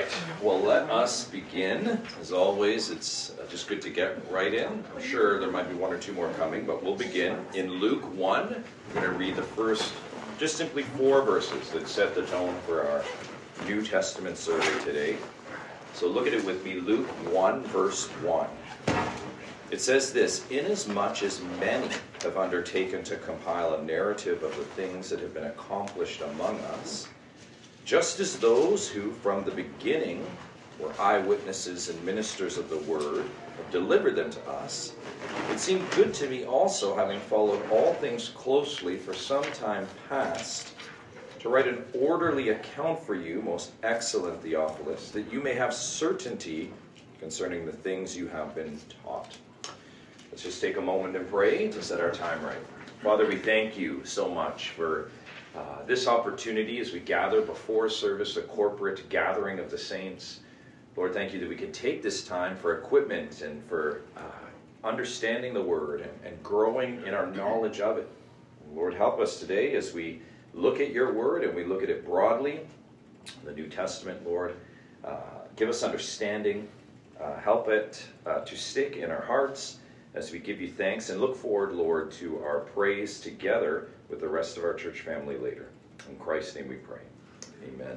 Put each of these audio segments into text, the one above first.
right, well, let us begin. As always, it's just good to get right in. I'm sure there might be one or two more coming, but we'll begin. In Luke 1, I'm going to read the first, just simply 4 verses that set the tone for our New Testament survey today. So look at it with me, Luke 1, verse 1. It says this, "Inasmuch as many have undertaken to compile a narrative of the things that have been accomplished among us, just as those who from the beginning were eyewitnesses and ministers of the word have delivered them to us, it seemed good to me also, having followed all things closely for some time past, to write an orderly account for you, most excellent Theophilus, that you may have certainty concerning the things you have been taught." Let's just take a moment and pray to set our time right. Father, we thank you so much for this opportunity as we gather before service, a corporate gathering of the saints. Lord, thank you that we can take this time for equipment and for understanding the word and growing in our knowledge of it. Lord, help us today as we look at your word and we look at it broadly, the New Testament, Lord. Give us understanding. Help it to stick in our hearts as we give you thanks and look forward, Lord, to our praise together with the rest of our church family later. In Christ's name we pray. Amen.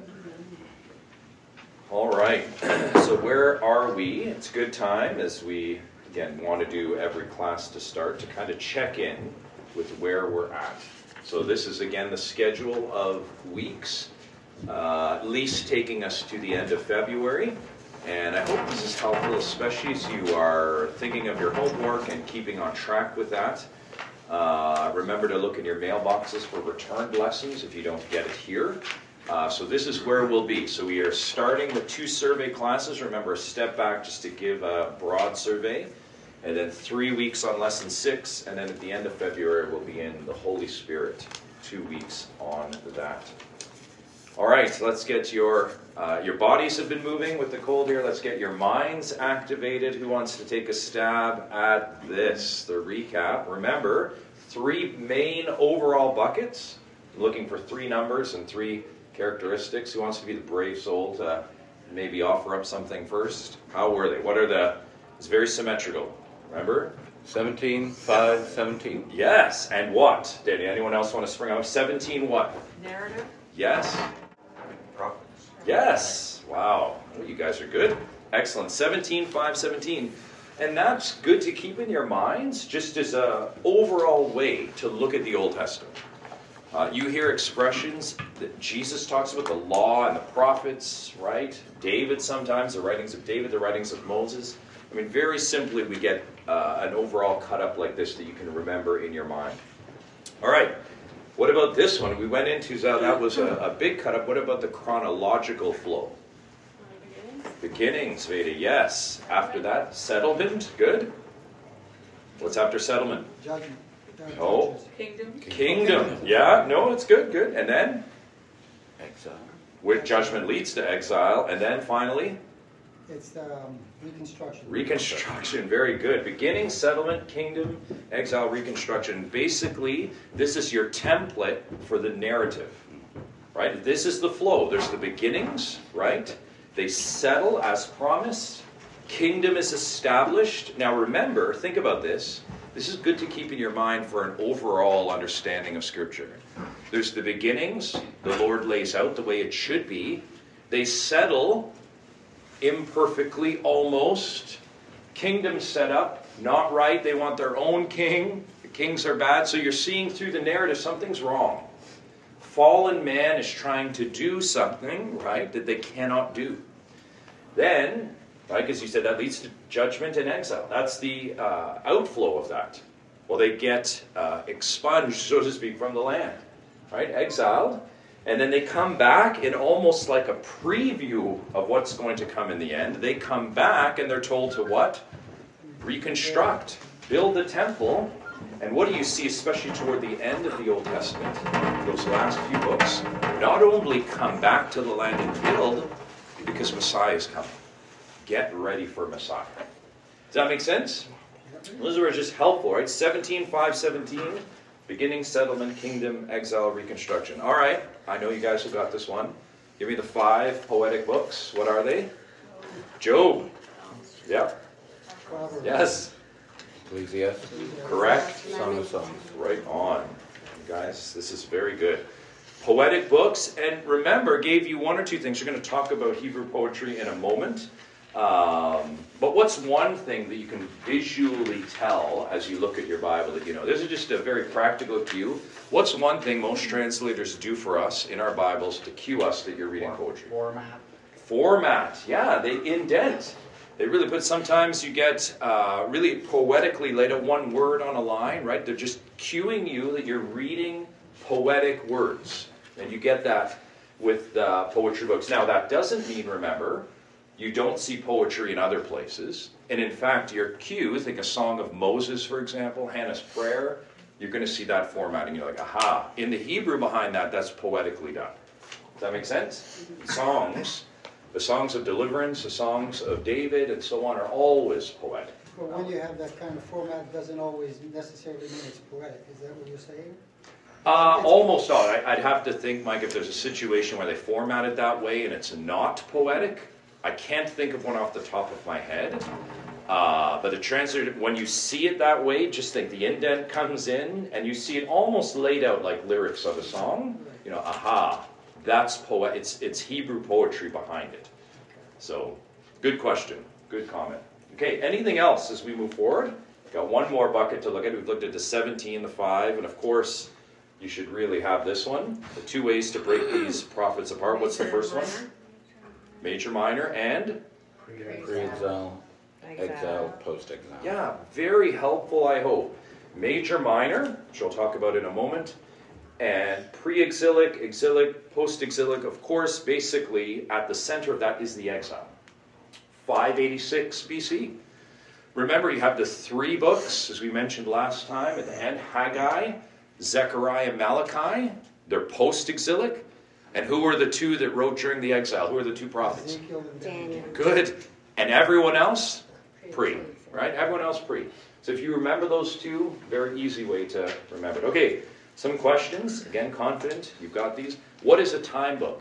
All right. So where are we? It's a good time as we, again, want to do every class to start to kind of check in with where we're at. So this is, again, the schedule of weeks, at least taking us to the end of February. And I hope this is helpful, especially as you are thinking of your homework and keeping on track with that. Remember to look in your mailboxes for returned lessons if you don't get it here. So this is where we'll be. So we are starting with 2 survey classes. Remember, a step back just to give a broad survey. And then 3 weeks on lesson 6. And then at the end of February, we'll be in the Holy Spirit. 2 weeks on that. All right, so let's get your bodies have been moving with the cold here. Let's get your minds activated. Who wants to take a stab at this? The recap. Remember, 3 main overall buckets. Looking for 3 numbers and 3 characteristics. Who wants to be the brave soul to maybe offer up something first? How were they? What are the... It's very symmetrical. Remember? 17, 5, 17. Yes, and what? Did anyone else want to spring up? 17 what? Narrative. Yes. Prophets. Yes. Wow. Oh, you guys are good. Excellent. 17, 5, 17. And that's good to keep in your minds just as an overall way to look at the Old Testament. You hear expressions that Jesus talks about the law and the prophets, right? David sometimes, the writings of David, the writings of Moses. I mean, very simply, we get an overall cut up like this that you can remember in your mind. All right. What about this one? We went into, that was a big cut up. What about the chronological flow? Beginnings, Veda, yes. After that, settlement, good. What's after settlement? Judgment. Oh. Kingdom. Kingdom, yeah, no, it's good, good. And then? Exile. Where judgment leads to exile. And then finally? It's reconstruction. Reconstruction, very good. Beginning, settlement, kingdom, exile, reconstruction. Basically, this is your template for the narrative, right? This is the flow. There's the beginnings, right? They settle as promised. Kingdom is established. Now remember, think about this. This is good to keep in your mind for an overall understanding of Scripture. There's the beginnings. The Lord lays out the way it should be. They settle imperfectly, almost. Kingdom set up, not right. They want their own king. The kings are bad. So you're seeing through the narrative something's wrong. Fallen man is trying to do something, right, that they cannot do. Then, right, because you said that leads to judgment and exile. That's the outflow of that. Well, they get expunged, so to speak, from the land, right, exiled. And then they come back in almost like a preview of what's going to come in the end. They come back and they're told to what? Reconstruct. Build the temple. And what do you see, especially toward the end of the Old Testament, those last few books? Not only come back to the land and build, because Messiah is coming. Get ready for Messiah. Does that make sense? Those are just helpful, right? 17, 5, 17. Beginning, settlement, kingdom, exile, reconstruction. All right. I know you guys have got this one. Give me the 5 poetic books. What are they? Job. Yep. Proverbs. Yes. Ecclesiastes. Correct. Song of Songs. Right on. Guys, this is very good. Poetic books, and remember, gave you 1 or 2 things. We're going to talk about Hebrew poetry in a moment. But what's one thing that you can visually tell as you look at your Bible that you know? This is just a very practical cue. What's one thing most translators do for us in our Bibles to cue us that you're reading poetry? Format. Format. Yeah, they indent. They really put, sometimes you get really poetically laid out one word on a line, right? They're just cueing you that you're reading poetic words. And you get that with poetry books. Now, that doesn't mean, remember, you don't see poetry in other places. And in fact, your cue, think a Song of Moses, for example, Hannah's Prayer, you're going to see that formatting. You're like, aha. In the Hebrew behind that, that's poetically done. Does that make sense? Songs, the songs of deliverance, the songs of David, and so on, are always poetic. But when you have that kind of format, it doesn't always necessarily mean it's poetic. Is that what you're saying? Almost all. I'd have to think, Mike, if there's a situation where they format it that way and it's not poetic. I can't think of one off the top of my head. But the translator, when you see it that way, just think the indent comes in and you see it almost laid out like lyrics of a song. You know, aha, that's it's Hebrew poetry behind it. So, good question, good comment. Okay, anything else as we move forward? Got one more bucket to look at. We've looked at the 17, the 5, and of course, you should really have this one. The 2 ways to break these prophets apart. What's the first one? Major, minor, and? Pre-exile, exile, post-exile. Yeah, very helpful, I hope. Major, minor, which we'll talk about in a moment. And pre-exilic, exilic, post-exilic, of course, basically at the center of that is the exile. 586 BC. Remember, you have the 3 books, as we mentioned last time, at the end, Haggai, Zechariah, Malachi. They're post-exilic. And who were the 2 that wrote during the exile? Who are the 2 prophets? Ezekiel and Daniel. Good. And everyone else? Pre. Right? Everyone else pre. So if you remember those 2, very easy way to remember it. Okay, some questions. Again, confident. You've got these. What is a time book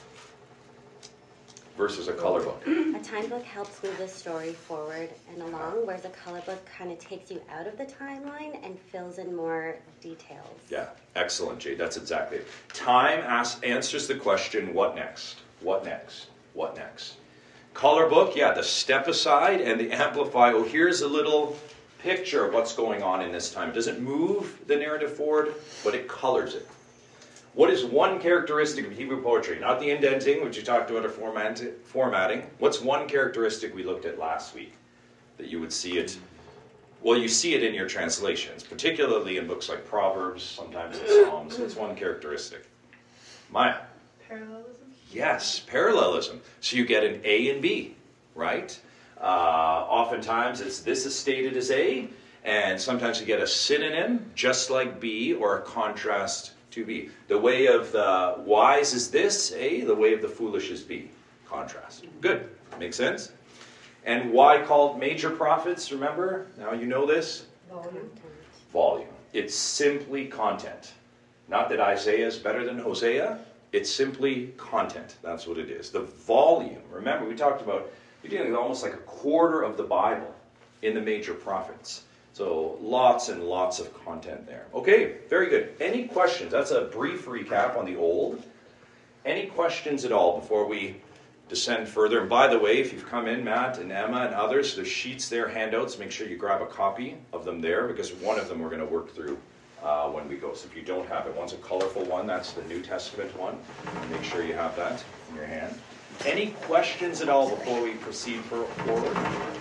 versus a color book? A time book helps move the story forward and along, whereas a color book kind of takes you out of the timeline and fills in more details. Yeah, excellent, Jade. That's exactly it. Time answers the question, what next? What next? What next? Color book, yeah, the step aside and the amplify. Oh, here's a little picture of what's going on in this time. It doesn't move the narrative forward, but it colors it. What is one characteristic of Hebrew poetry? Not the indenting, which you talked about, or formatting. What's one characteristic we looked at last week that you would see it? Well, you see it in your translations, particularly in books like Proverbs, sometimes in Psalms. What's one characteristic? Maya? Parallelism? Yes, parallelism. So you get an A and B, right? Oftentimes this is stated as A, and sometimes you get a synonym, just like B, or a contrast to B. The way of the wise is this, A. The way of the foolish is B. Contrast. Good. Makes sense? And why called major prophets, remember? Now you know this? Volume. It's simply content. Not that Isaiah is better than Hosea. It's simply content. That's what it is. The volume. Remember, we talked about, you're dealing with almost like a quarter of the Bible in the major prophets. So lots and lots of content there. Okay, very good. Any questions? That's a brief recap on the old. Any questions at all before we descend further? And by the way, if you've come in, Matt and Emma and others, there's sheets there, handouts. Make sure you grab a copy of them there, because one of them we're going to work through when we go. So if you don't have it, one's a colorful one. That's the New Testament one. Make sure you have that in your hand. Any questions at all before we proceed forward?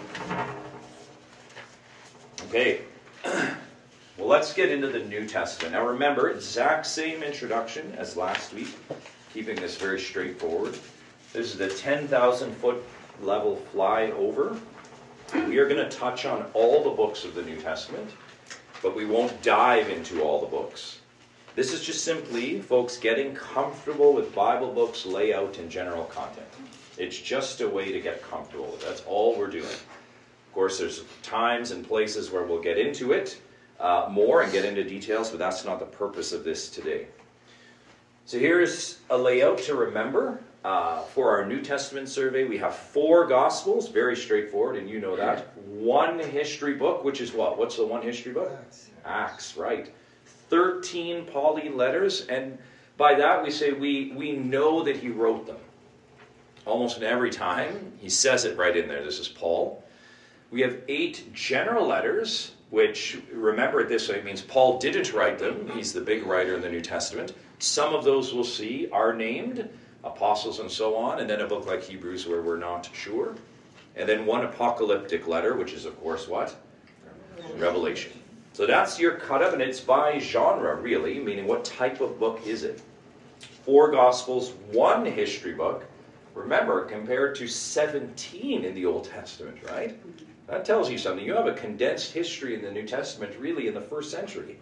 Okay, well, let's get into the New Testament. Now remember, exact same introduction as last week, keeping this very straightforward. This is the 10,000-foot level flyover. We are going to touch on all the books of the New Testament, but we won't dive into all the books. This is just simply, folks, getting comfortable with Bible books, layout, and general content. It's just a way to get comfortable with it. That's all we're doing. Of course, there's times and places where we'll get into it more and get into details, but that's not the purpose of this today. So here's a layout to remember. for our New Testament survey, we have 4 Gospels, very straightforward, and you know that. 1 history book, which is what? What's the 1 history book? Acts, right. 13 Pauline letters, and by that we say we know that he wrote them. Almost every time, he says it right in there. This is Paul. We have 8 general letters, which, remember it this way, means Paul didn't write them. He's the big writer in the New Testament. Some of those we'll see are named, apostles and so on, and then a book like Hebrews where we're not sure. And then 1 apocalyptic letter, which is, of course, what? Revelation. So that's your cut-up, and it's by genre, really, meaning what type of book is it? 4 Gospels, 1 history book. Remember, compared to 17 in the Old Testament, right? That tells you something. You have a condensed history in the New Testament, really, in the 1st century.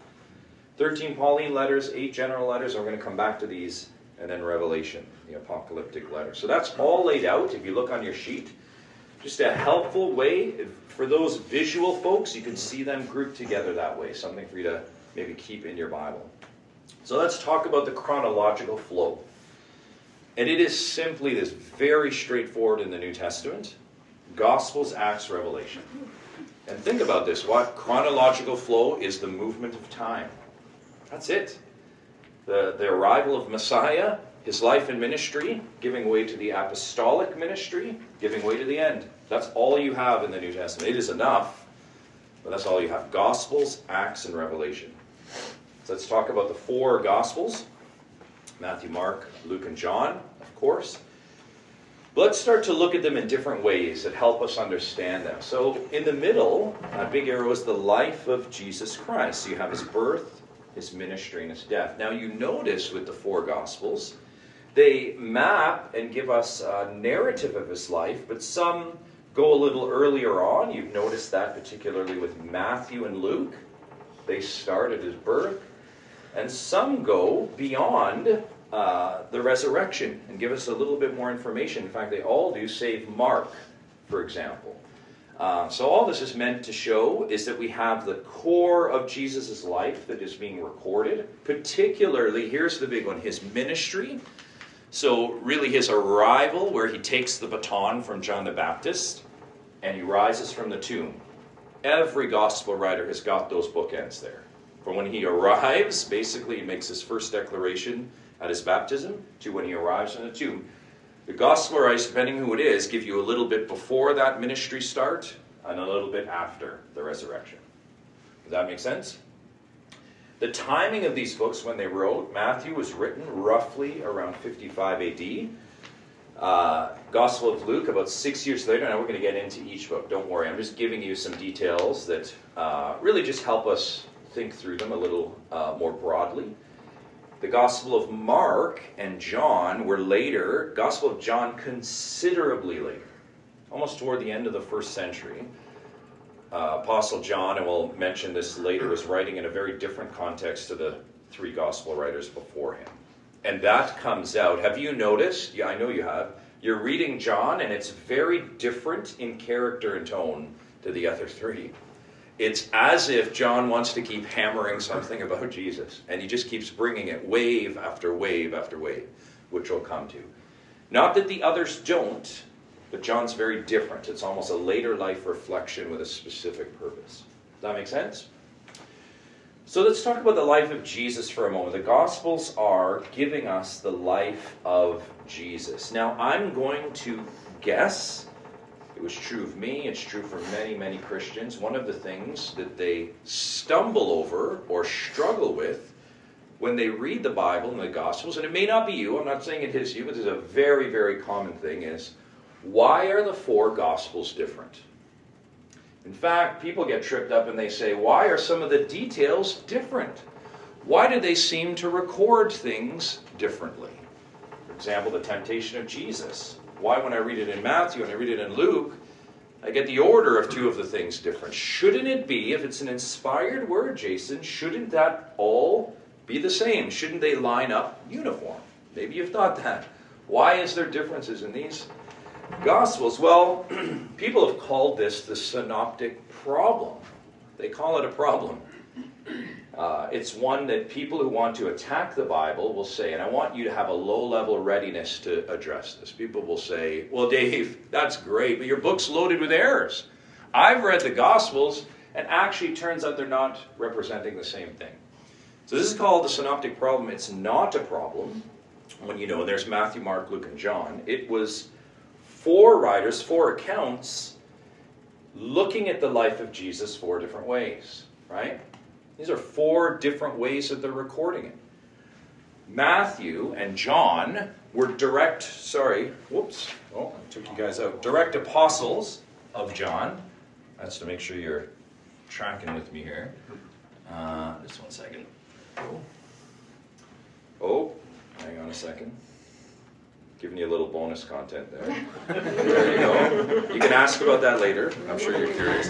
13 Pauline letters, 8 general letters, and we're going to come back to these, and then Revelation, the apocalyptic letter. So that's all laid out, if you look on your sheet. Just a helpful way, for those visual folks, you can see them grouped together that way. Something for you to maybe keep in your Bible. So let's talk about the chronological flow. And it is simply this, very straightforward in the New Testament. Gospels, Acts, Revelation. And think about this. What chronological flow is the movement of time. That's it. The arrival of Messiah, his life and ministry, giving way to the apostolic ministry, giving way to the end. That's all you have in the New Testament. It is enough, but that's all you have. Gospels, Acts, and Revelation. So let's talk about the 4 Gospels. Matthew, Mark, Luke, and John, of course. But let's start to look at them in different ways that help us understand them. So in the middle, a big arrow is the life of Jesus Christ. So you have his birth, his ministry, and his death. Now you notice with the 4 Gospels, they map and give us a narrative of his life, but some go a little earlier on. You've noticed that particularly with Matthew and Luke. They start at his birth. And some go beyond the resurrection and give us a little bit more information. In fact, they all do, save Mark, for example. So all this is meant to show is that we have the core of Jesus' life that is being recorded. Particularly, here's the big one, his ministry. So really his arrival, where he takes the baton from John the Baptist and he rises from the tomb. Every gospel writer has got those bookends there. From when he arrives, basically he makes his first declaration at his baptism, to when he arrives in the tomb. The gospel writers, depending who it is, give you a little bit before that ministry start and a little bit after the resurrection. Does that make sense? The timing of these books when they wrote, Matthew was written roughly around 55 AD. Gospel of Luke about 6 years later. Now we're going to get into each book. Don't worry, I'm just giving you some details that really just help us think through them a little more broadly. The Gospel of Mark and John were later. Gospel of John considerably later, almost toward the end of the 1st century. Apostle John, and we'll mention this later, was writing in a very different context to the 3 gospel writers before him. And that comes out. Have you noticed? Yeah, I know you have. You're reading John, and it's very different in character and tone to the other 3. It's as if John wants to keep hammering something about Jesus, and he just keeps bringing it wave after wave after wave, which we'll come to. Not that the others don't, but John's very different. It's almost a later life reflection with a specific purpose. Does that make sense? So let's talk about the life of Jesus for a moment. The Gospels are giving us the life of Jesus. Now, I'm going to guess, it was true of me, it's true for many, many Christians, one of the things that they stumble over or struggle with when they read the Bible and the Gospels, and it may not be you, I'm not saying it is you, but it's a very, very common thing, is why are the 4 Gospels different? In fact, people get tripped up and they say, why are some of the details different? Why do they seem to record things differently? For example, the temptation of Jesus. Why, when I read it in Matthew and I read it in Luke, I get the order of 2 of the things different? Shouldn't it be, if it's an inspired word, Jason, shouldn't that all be the same? Shouldn't they line up uniform? Maybe you've thought that. Why is there differences in these Gospels? Well, people have called this the synoptic problem. They call it a problem. It's one that people who want to attack the Bible will say, and I want you to have a low-level readiness to address this. People will say, well, Dave, that's great, but your book's loaded with errors. I've read the Gospels, and actually it turns out they're not representing the same thing. So this is called the synoptic problem. It's not a problem when you know there's Matthew, Mark, Luke, and John. It was 4 writers, 4 accounts, looking at the life of Jesus 4 different ways, right? These are 4 different ways that they're recording it. Matthew and John were direct apostles of John. That's to make sure you're tracking with me here. Just one second. Oh, hang on a second. Giving you a little bonus content there. There you go. You can ask about that later. I'm sure you're curious.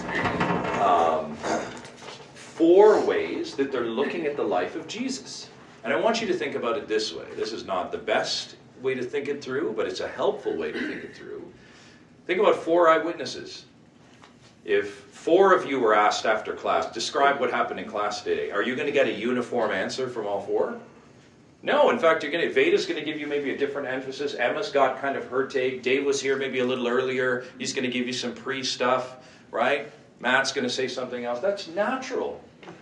4 ways that they're looking at the life of Jesus. And I want you to think about it this way. This is not the best way to think it through, but it's a helpful way to think it through. Think about 4 eyewitnesses. If 4 of you were asked after class, describe what happened in class today, are you going to get a uniform answer from all 4? No, in fact, Veda's going to give you maybe a different emphasis. Emma's got kind of her take. Dave was here maybe a little earlier. He's going to give you some pre-stuff, right? Matt's going to say something else. That's natural.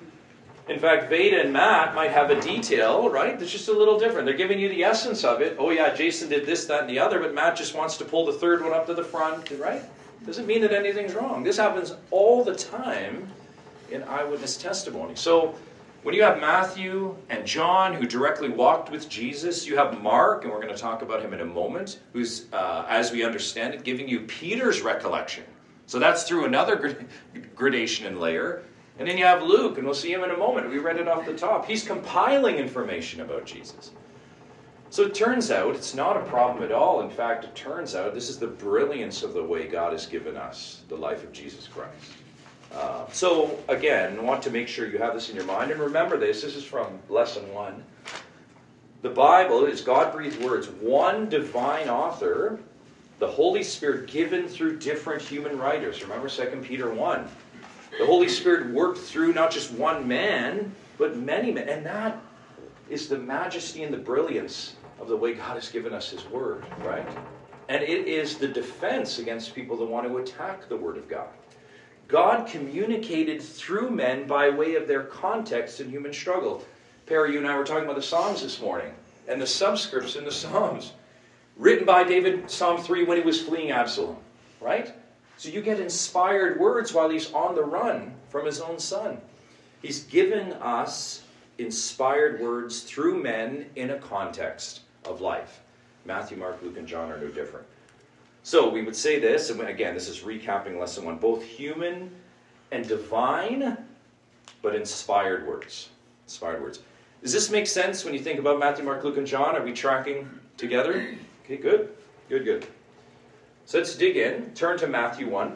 In fact, Veda and Matt might have a detail, right, that's just a little different. They're giving you the essence of it. Oh yeah, Jason did this, that, and the other, but Matt just wants to pull the 3rd one up to the front, right? Doesn't mean that anything's wrong. This happens all the time in eyewitness testimony. So when you have Matthew and John who directly walked with Jesus, you have Mark, and we're going to talk about him in a moment, who's, as we understand it, giving you Peter's recollection. So that's through another gradation and layer. And then you have Luke, and we'll see him in a moment. We read it off the top. He's compiling information about Jesus. So it turns out it's not a problem at all. In fact, it turns out this is the brilliance of the way God has given us the life of Jesus Christ. So again, I want to make sure you have this in your mind. And remember this is from lesson 1. The Bible is God-breathed words. One divine author, the Holy Spirit given through different human writers. Remember 2 Peter 1. The Holy Spirit worked through not just one man, but many men. And that is the majesty and the brilliance of the way God has given us His Word, right? And it is the defense against people that want to attack the Word of God. God communicated through men by way of their context and human struggle. Perry, you and I were talking about the Psalms this morning, and the subscripts in the Psalms. Written by David, Psalm 3, when he was fleeing Absalom, right? So you get inspired words while he's on the run from his own son. He's given us inspired words through men in a context of life. Matthew, Mark, Luke, and John are no different. So we would say this, and again, this is recapping lesson 1, both human and divine, but inspired words. Inspired words. Does this make sense when you think about Matthew, Mark, Luke, and John? Are we tracking together? Okay, good. Good, good. So let's dig in. Turn to Matthew 1.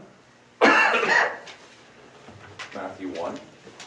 Matthew 1.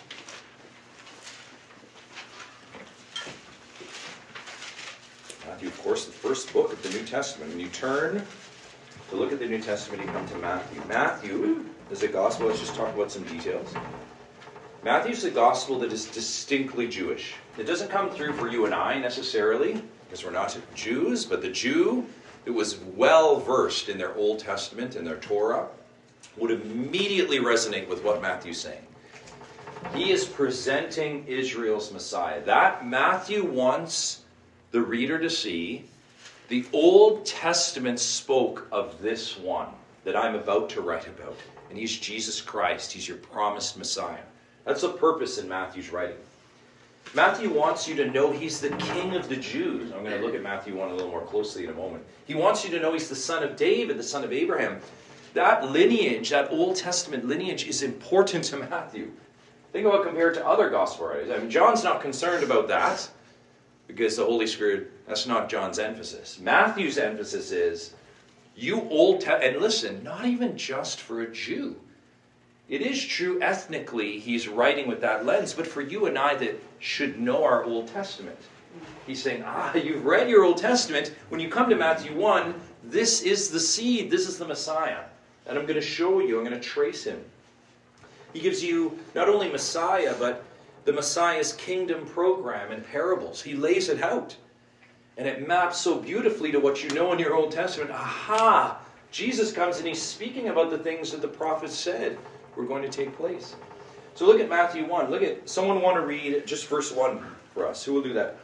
Matthew, of course, the first book of the New Testament. When you turn to look at the New Testament, you come to Matthew. Matthew is a gospel. Let's just talk about some details. Matthew is a gospel that is distinctly Jewish. It doesn't come through for you and I necessarily, because we're not Jews, but the Jew who was well-versed in their Old Testament and their Torah would immediately resonate with what Matthew's saying. He is presenting Israel's Messiah. That Matthew wants the reader to see. The Old Testament spoke of this one that I'm about to write about. And he's Jesus Christ. He's your promised Messiah. That's the purpose in Matthew's writing. Matthew wants you to know he's the King of the Jews. I'm going to look at Matthew 1 a little more closely in a moment. He wants you to know he's the son of David, the son of Abraham. That lineage, that Old Testament lineage is important to Matthew. Think about it compared to other gospel writers. I mean, John's not concerned about that because the Holy Spirit, that's not John's emphasis. Matthew's emphasis is, you Old Testament, and listen, not even just for a Jew. It is true ethnically he's writing with that lens, but for you and I that should know our Old Testament. He's saying, you've read your Old Testament. When you come to Matthew 1, this is the seed, this is the Messiah. And I'm going to show you, I'm going to trace him. He gives you not only Messiah, but the Messiah's kingdom program in parables. He lays it out. And it maps so beautifully to what you know in your Old Testament. Aha! Jesus comes and he's speaking about the things that the prophets said were going to take place. So look at Matthew 1. Someone want to read just verse 1 for us. Who will do that?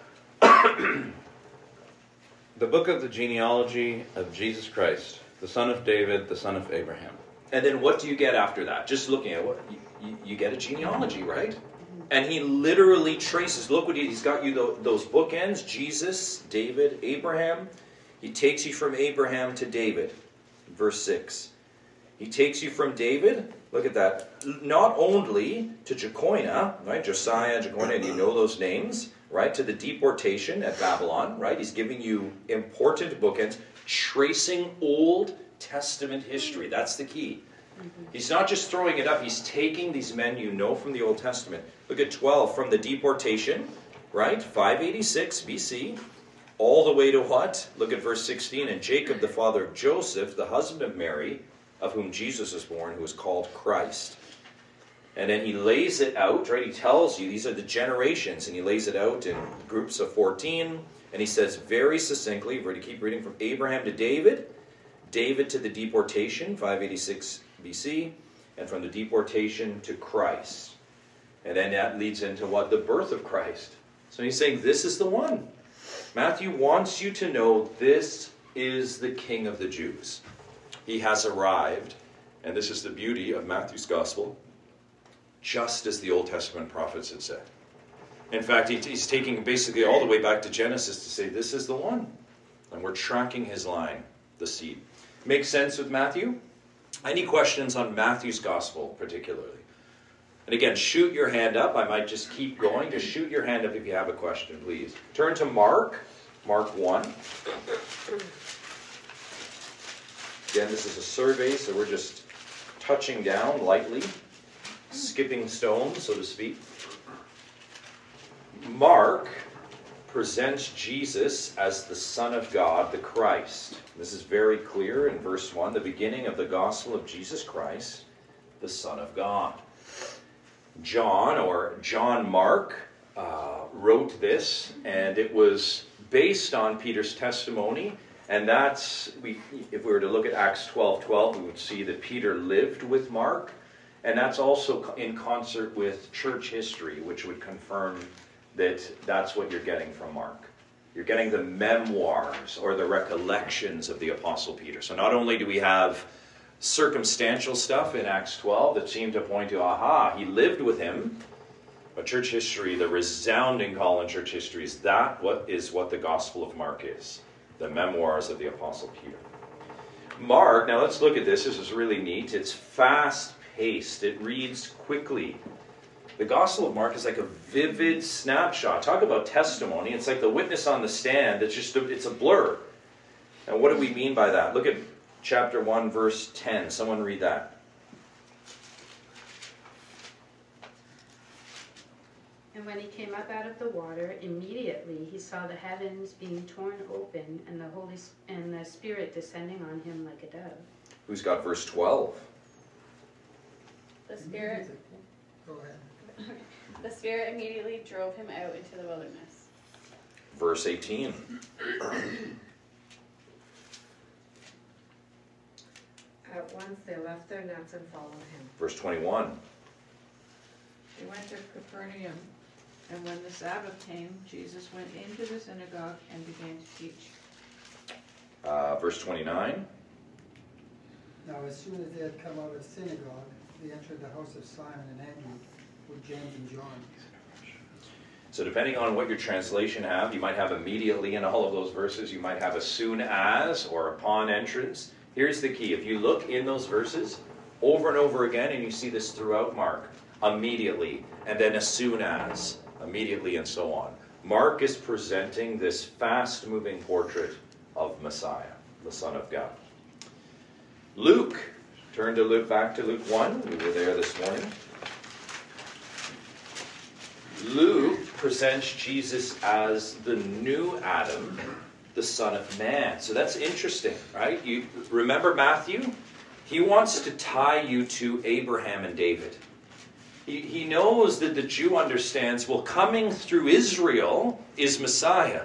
The book of the genealogy of Jesus Christ, the son of David, the son of Abraham. And then what do you get after that? Just looking at what you get a genealogy, right? And he literally traces. Look what he's got you those bookends: Jesus, David, Abraham. He takes you from Abraham to David, verse 6. He takes you from David. Look at that. Not only to Jehoiada, right? Josiah, Jehoiada, and you know those names, right? To the deportation at Babylon, right? He's giving you important bookends, tracing Old Testament history. That's the key. He's not just throwing it up. He's taking these men you know from the Old Testament. Look at 12. From the deportation, right? 586 BC. All the way to what? Look at verse 16. And Jacob, the father of Joseph, the husband of Mary, of whom Jesus was born, who was called Christ. And then he lays it out, right? He tells you these are the generations, and he lays it out in groups of 14. And he says very succinctly, we're going to keep reading, from Abraham to David, David to the deportation, 586 BC, and from the deportation to Christ. And then that leads into what? The birth of Christ. So he's saying this is the one. Matthew wants you to know this is the King of the Jews. He has arrived, and this is the beauty of Matthew's gospel, just as the Old Testament prophets had said. In fact, he's taking basically all the way back to Genesis to say this is the one. And we're tracking his line, the seed. Makes sense with Matthew? Any questions on Matthew's gospel particularly? And again, shoot your hand up. I might just keep going. Just shoot your hand up if you have a question, please. Turn to Mark 1. Again, this is a survey, so we're just touching down lightly, skipping stones, so to speak. Mark presents Jesus as the Son of God, the Christ. This is very clear in verse 1, the beginning of the gospel of Jesus Christ, the Son of God. John Mark wrote this, and it was based on Peter's testimony. And that's, if we were to look at Acts 12:12, we would see that Peter lived with Mark. And that's also in concert with church history, which would confirm that that's what you're getting from Mark. You're getting the memoirs or the recollections of the Apostle Peter. So not only do we have circumstantial stuff in Acts 12 that seem to point to, aha, he lived with him, but church history, the resounding call in church history is what the Gospel of Mark is. The memoirs of the Apostle Peter. Mark, now let's look at this. This is really neat. It's fast-paced. It reads quickly. The Gospel of Mark is like a vivid snapshot. Talk about testimony. It's like the witness on the stand. It's a blur. And what do we mean by that? Look at chapter 1, verse 10. Someone read that. And when he came up out of the water, immediately he saw the heavens being torn open and the Spirit descending on him like a dove. Who's got verse 12? The Spirit. Go ahead. The Spirit immediately drove him out into the wilderness. Verse 18. At once they left their nets and followed him. Verse 21. They went to Capernaum, and when the Sabbath came, Jesus went into the synagogue and began to teach. Verse 29. Now, as soon as they had come out of the synagogue, they entered the house of Simon and Andrew with James and John. So depending on what your translation have, you might have immediately in all of those verses. You might have as soon as or upon entrance. Here's the key. If you look in those verses over and over again, and you see this throughout Mark, immediately, and then as soon as, immediately, and so on. Mark is presenting this fast-moving portrait of Messiah, the Son of God. Luke. Turn to Luke, back to Luke 1. We were there this morning. Luke presents Jesus as the new Adam, the Son of Man. So that's interesting, right? You remember Matthew? He wants to tie you to Abraham and David. He knows that the Jew understands, well, coming through Israel is Messiah.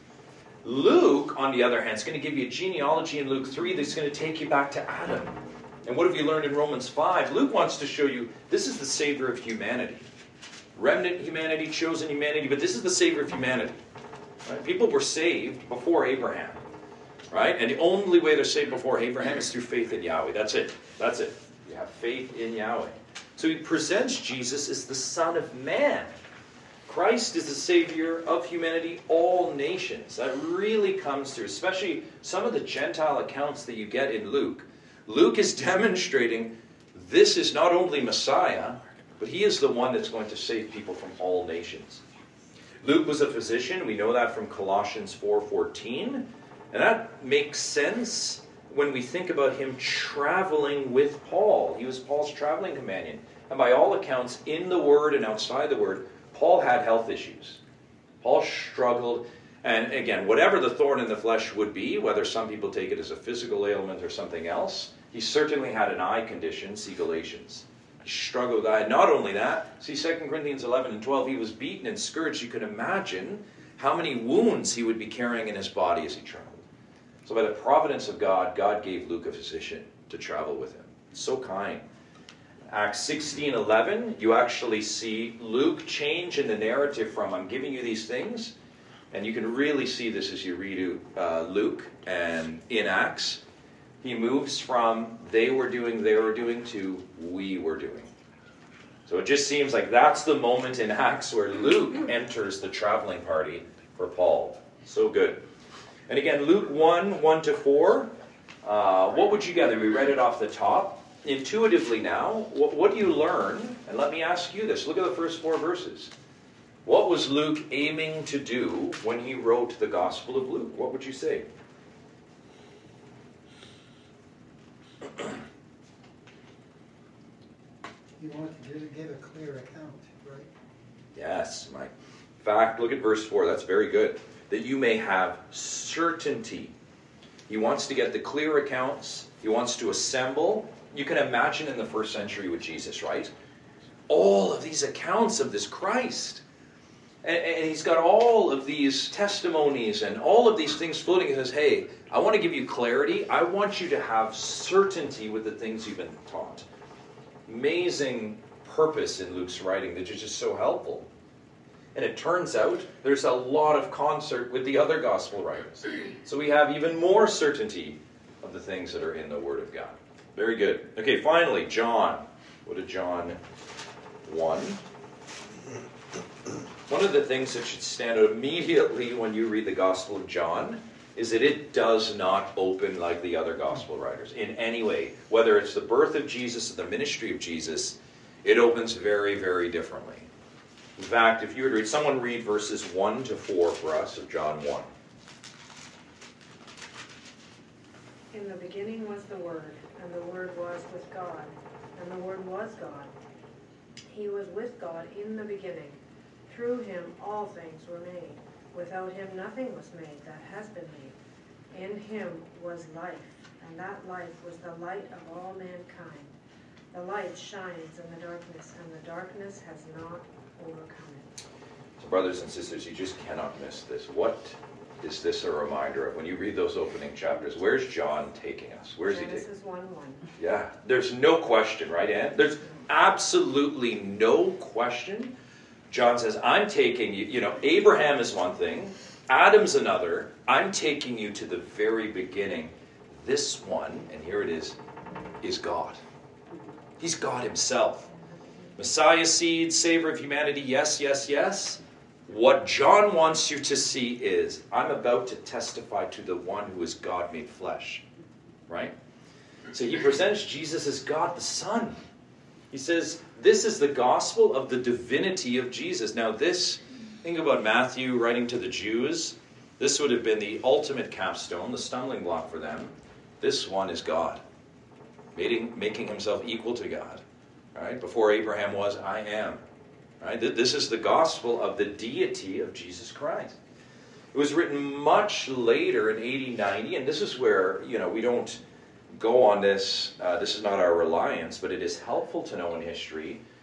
Luke, on the other hand, is going to give you a genealogy in Luke 3 that's going to take you back to Adam. And what have you learned in Romans 5? Luke wants to show you this is the Savior of humanity. Remnant humanity, chosen humanity, but this is the Savior of humanity. Right? People were saved before Abraham. Right? And the only way they're saved before Abraham is through faith in Yahweh. That's it. That's it. You have faith in Yahweh. So he presents Jesus as the Son of Man. Christ is the Savior of humanity, all nations. That really comes through, especially some of the Gentile accounts that you get in Luke. Luke is demonstrating this is not only Messiah, but he is the one that's going to save people from all nations. Luke was a physician. We know that from Colossians 4:14. And that makes sense when we think about him traveling with Paul. He was Paul's traveling companion. And by all accounts, in the Word and outside the Word, Paul had health issues. Paul struggled. And again, whatever the thorn in the flesh would be, whether some people take it as a physical ailment or something else, he certainly had an eye condition, see Galatians. He struggled with eye. Not only that, see 2 Corinthians 11 and 12, he was beaten and scourged. You can imagine how many wounds he would be carrying in his body as he traveled. So by the providence of God, God gave Luke a physician to travel with him. So kind. Acts 16:11, you actually see Luke change in the narrative from I'm giving you these things, and you can really see this as you read Luke and in Acts. He moves from they were doing to we were doing. So it just seems like that's the moment in Acts where Luke enters the traveling party for Paul. So good. And again, Luke 1:1-4. What would you gather? We read it off the top. Intuitively now, what do you learn? And let me ask you this. Look at the first 4 verses. What was Luke aiming to do when he wrote the Gospel of Luke? What would you say? He wanted to give a clear account, right? Yes, Mike. In fact, look at verse 4. That's very good. That you may have certainty. He wants to get the clear accounts. He wants to assemble. You can imagine in the first century with Jesus, right? All of these accounts of this Christ. And he's got all of these testimonies and all of these things floating. He says, hey, I want to give you clarity. I want you to have certainty with the things you've been taught. Amazing purpose in Luke's writing that is just so helpful. And it turns out there's a lot of concert with the other gospel writers. So we have even more certainty of the things that are in the Word of God. Very good. Okay, finally, John. What did John 1? One of the things that should stand out immediately when you read the Gospel of John is that it does not open like the other gospel writers in any way. Whether it's the birth of Jesus or the ministry of Jesus, it opens very, very differently. In fact, if you were to read, someone read verses 1-4 for us of John 1. In the beginning was the Word, and the Word was with God, and the Word was God. He was with God in the beginning. Through him all things were made. Without him nothing was made that has been made. In him was life, and that life was the light of all mankind. The light shines in the darkness, and the darkness has not overcome it. So brothers and sisters, you just cannot miss this. What is this a reminder of? When you read those opening chapters, where's John taking us? Where's he taking us? Genesis 1:1. Yeah, there's no question, right, Ann? There's absolutely no question. John says, I'm taking you, Abraham is one thing, Adam's another. I'm taking you to the very beginning. This one, and here it is God. He's God himself. Messiah seed, Savior of humanity, yes, yes, yes. What John wants you to see is, I'm about to testify to the one who is God made flesh. Right? So he presents Jesus as God the Son. He says, this is the gospel of the divinity of Jesus. Now this, think about Matthew writing to the Jews. This would have been the ultimate capstone, the stumbling block for them. This one is God, making himself equal to God. Right? Before Abraham was, I am. Right? This is the gospel of the deity of Jesus Christ. It was written much later in AD 90, and this is where, we don't go on this. This is not our reliance, but it is helpful to know in history.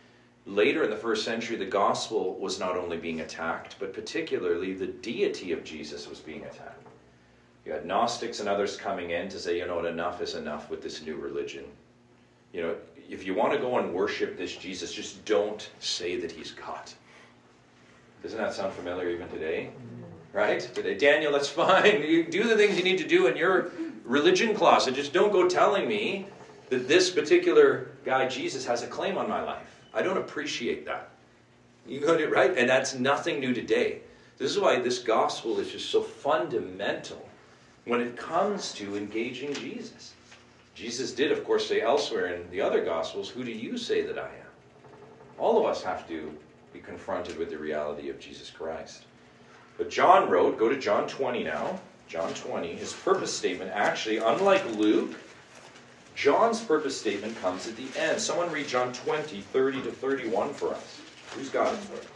Later in the first century, the gospel was not only being attacked, but particularly the deity of Jesus was being attacked. You had Gnostics and others coming in to say, you know what, enough is enough with this new religion. You know, if you want to go and worship this Jesus, just don't say that he's God. Doesn't that sound familiar even today? Right? Today, Daniel, that's fine. You do the things you need to do in your religion closet. Just don't go telling me that this particular guy, Jesus, has a claim on my life. I don't appreciate that. You got it right? And that's nothing new today. This is why this gospel is just so fundamental when it comes to engaging Jesus. Jesus did, of course, say elsewhere in the other gospels, who do you say that I am? All of us have to be confronted with the reality of Jesus Christ. But John wrote, go to John 20 now. John 20, his purpose statement, actually, unlike Luke, John's purpose statement comes at the end. Someone read John 20, 30 to 31 for us. Who's got it for us?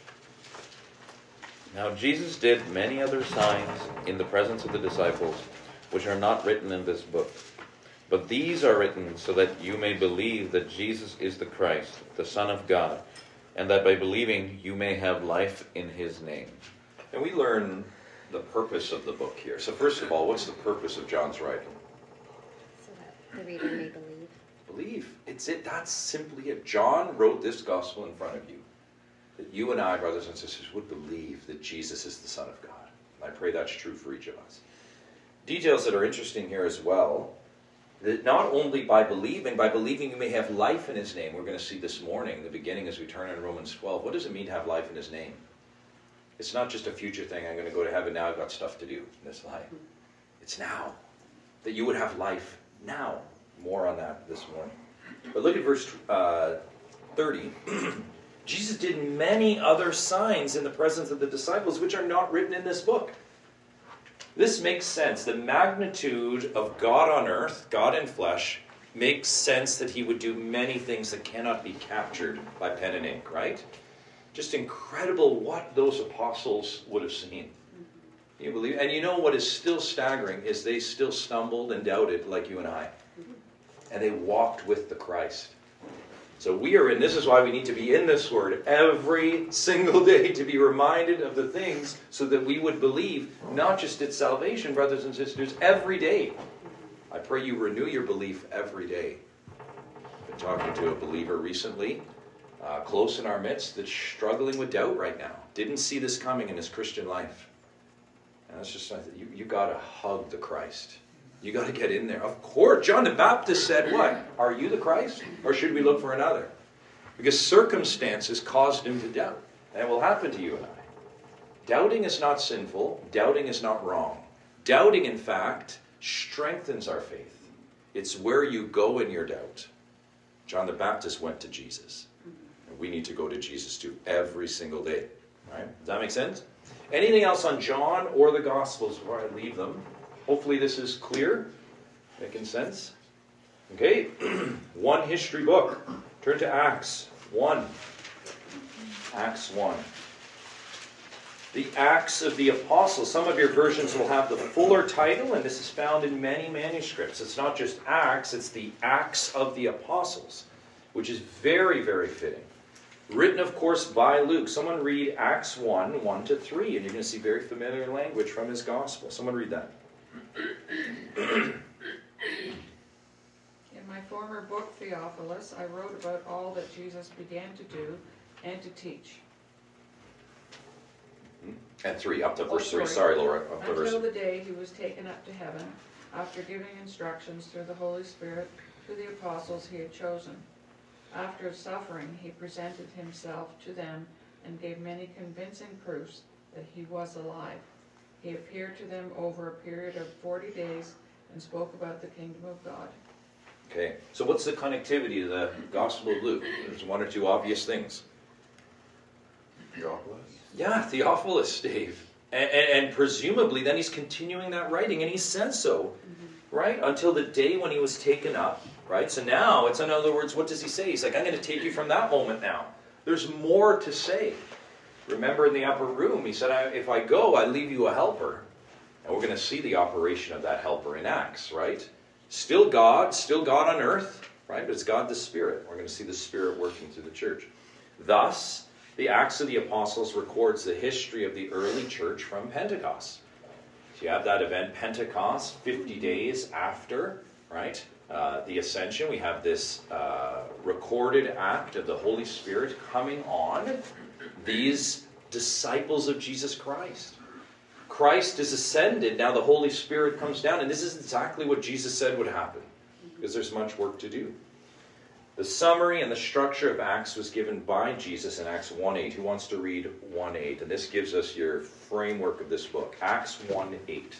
Now Jesus did many other signs in the presence of the disciples, which are not written in this book. But these are written so that you may believe that Jesus is the Christ, the Son of God, and that by believing you may have life in his name. And we learn the purpose of the book here. So first of all, what's the purpose of John's writing? So that the reader may believe. Believe. It's it. That's simply it. John wrote this gospel in front of you, that you and I, brothers and sisters, would believe that Jesus is the Son of God. And I pray that's true for each of us. Details that are interesting here as well, that not only by believing you may have life in his name. We're going to see this morning, the beginning as we turn in Romans 12. What does it mean to have life in his name? It's not just a future thing. I'm going to go to heaven now. I've got stuff to do in this life. It's now. That you would have life now. More on that this morning. But look at verse 30. Jesus did many other signs in the presence of the disciples, which are not written in this book. This makes sense. The magnitude of God on earth, God in flesh, makes sense that he would do many things that cannot be captured by pen and ink, right? Just incredible what those apostles would have seen. You believe? And you know what is still staggering is they still stumbled and doubted like you and I. And they walked with the Christ. So we are in, this is why we need to be in this word every single day to be reminded of the things so that we would believe, not just at salvation, brothers and sisters, every day. I pray you renew your belief every day. I've been talking to a believer recently, close in our midst, that's struggling with doubt right now. Didn't see this coming in his Christian life. And it's just like, you got to hug the Christ. You got to get in there. Of course, John the Baptist said what? Are you the Christ? Or should we look for another? Because circumstances caused him to doubt. And it will happen to you and I. Doubting is not sinful. Doubting is not wrong. Doubting, in fact, strengthens our faith. It's where you go in your doubt. John the Baptist went to Jesus. And we need to go to Jesus too every single day. Right? Does that make sense? Anything else on John or the Gospels before I leave them? Hopefully this is clear, making sense. Okay, one history book. Turn to Acts 1. Acts 1. The Acts of the Apostles. Some of your versions will have the fuller title, and this is found in many manuscripts. It's not just Acts, it's the Acts of the Apostles, which is very, very fitting. Written, of course, by Luke. Someone read Acts 1, 1 to 3, and you're going to see very familiar language from his gospel. Someone read that. In my former book, Theophilus, I wrote about all that Jesus began to do and to teach. And 3, up to verse 3. Sorry, Laura. Up to verse Until the day he was taken up to heaven, after giving instructions through the Holy Spirit to the apostles he had chosen. After suffering, he presented himself to them and gave many convincing proofs that he was alive. He appeared to them over a period of 40 days and spoke about the kingdom of God. Okay, so what's the connectivity to the Gospel of Luke? There's one or two obvious things. Theophilus? Yeah, Theophilus, Dave. And presumably then he's continuing that writing, and he says so, right? Until the day when he was taken up, right? So now, it's in other words, what does he say? He's like, I'm going to take you from that moment now. There's more to say. Remember in the upper room, he said, if I go, I leave you a helper. And we're going to see the operation of that helper in Acts, right? Still God on earth, right? But it's God the Spirit. We're going to see the Spirit working through the church. Thus, the Acts of the Apostles records the history of the early church from Pentecost. So you have that event, Pentecost, 50 days after, right, the ascension. We have this recorded act of the Holy Spirit coming on these disciples of Jesus Christ. Christ is ascended, now the Holy Spirit comes down, and this is exactly what Jesus said would happen, because there's much work to do. The summary and the structure of Acts was given by Jesus in Acts 1:8. Who wants to read 1:8? And this gives us your framework of this book. Acts 1:8.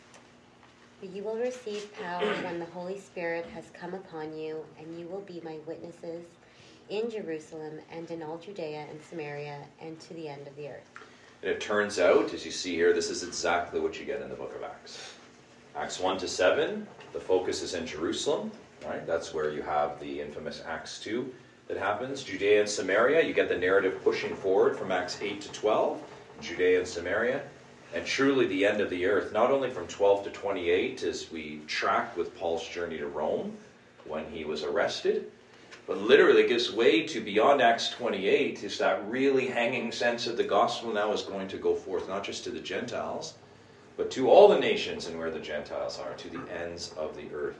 But you will receive power when the Holy Spirit has come upon you, and you will be my witnesses in Jerusalem and in all Judea and Samaria and to the end of the earth. And it turns out, as you see here, this is exactly what you get in the book of Acts. Acts 1-7, the focus is in Jerusalem, right? That's where you have the infamous Acts 2 that happens. Judea and Samaria, you get the narrative pushing forward from Acts 8-12, Judea and Samaria. And truly the end of the earth, not only from 12 to 28 as we track with Paul's journey to Rome when he was arrested, but literally gives way to beyond Acts 28 is that really hanging sense that the gospel now is going to go forth, not just to the Gentiles, but to all the nations and where the Gentiles are, to the ends of the earth.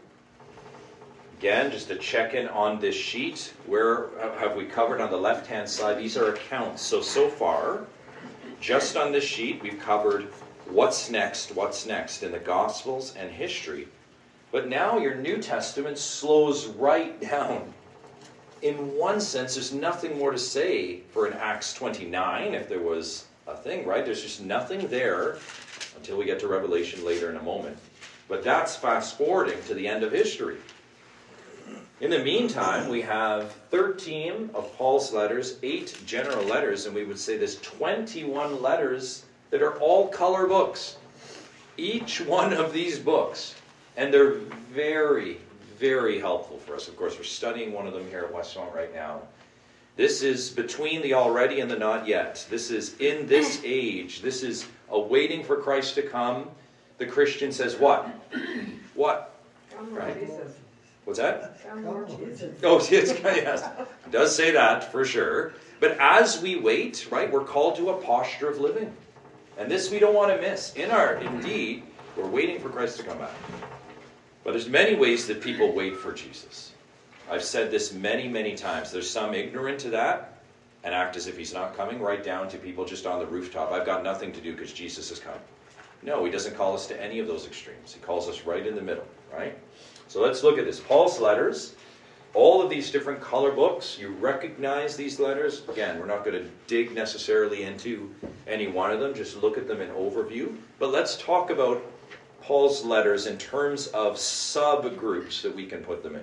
Again, just to check in on this sheet, where have we covered on the left-hand side? These are accounts. So far, just on this sheet, we've covered what's next in the Gospels and history. But now your New Testament slows right down. In one sense, there's nothing more to say for an Acts 29, if there was a thing, right? There's just nothing there until we get to Revelation later in a moment. But that's fast-forwarding to the end of history. In the meantime, we have 13 of Paul's letters, 8 general letters, and we would say there's 21 letters that are all color books. Each one of these books. And they're very, very helpful for us. Of course, we're studying one of them here at Westmont right now. This is between the already and the not yet. This is in this age. This is awaiting for Christ to come. The Christian says what? What? Right? What's that? Oh, yes. It does say that for sure. But as we wait, right, we're called to a posture of living. And this we don't want to miss. Indeed, we're waiting for Christ to come back. But there's many ways that people wait for Jesus. I've said this many, many times. There's some ignorant to that and act as if he's not coming, right down to people just on the rooftop. I've got nothing to do because Jesus has come. No, he doesn't call us to any of those extremes. He calls us right in the middle, right? So let's look at this. Paul's letters, all of these different color books, you recognize these letters. Again, we're not going to dig necessarily into any one of them. Just look at them in overview. But let's talk about Paul's letters in terms of subgroups that we can put them in.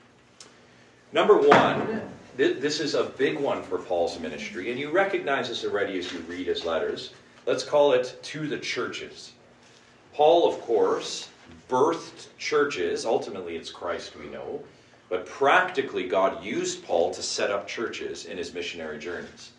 Number one, this is a big one for Paul's ministry, and you recognize this already as you read his letters. Let's call it to the churches. Paul, of course, birthed churches. Ultimately, it's Christ we know. But practically, God used Paul to set up churches in his missionary journeys.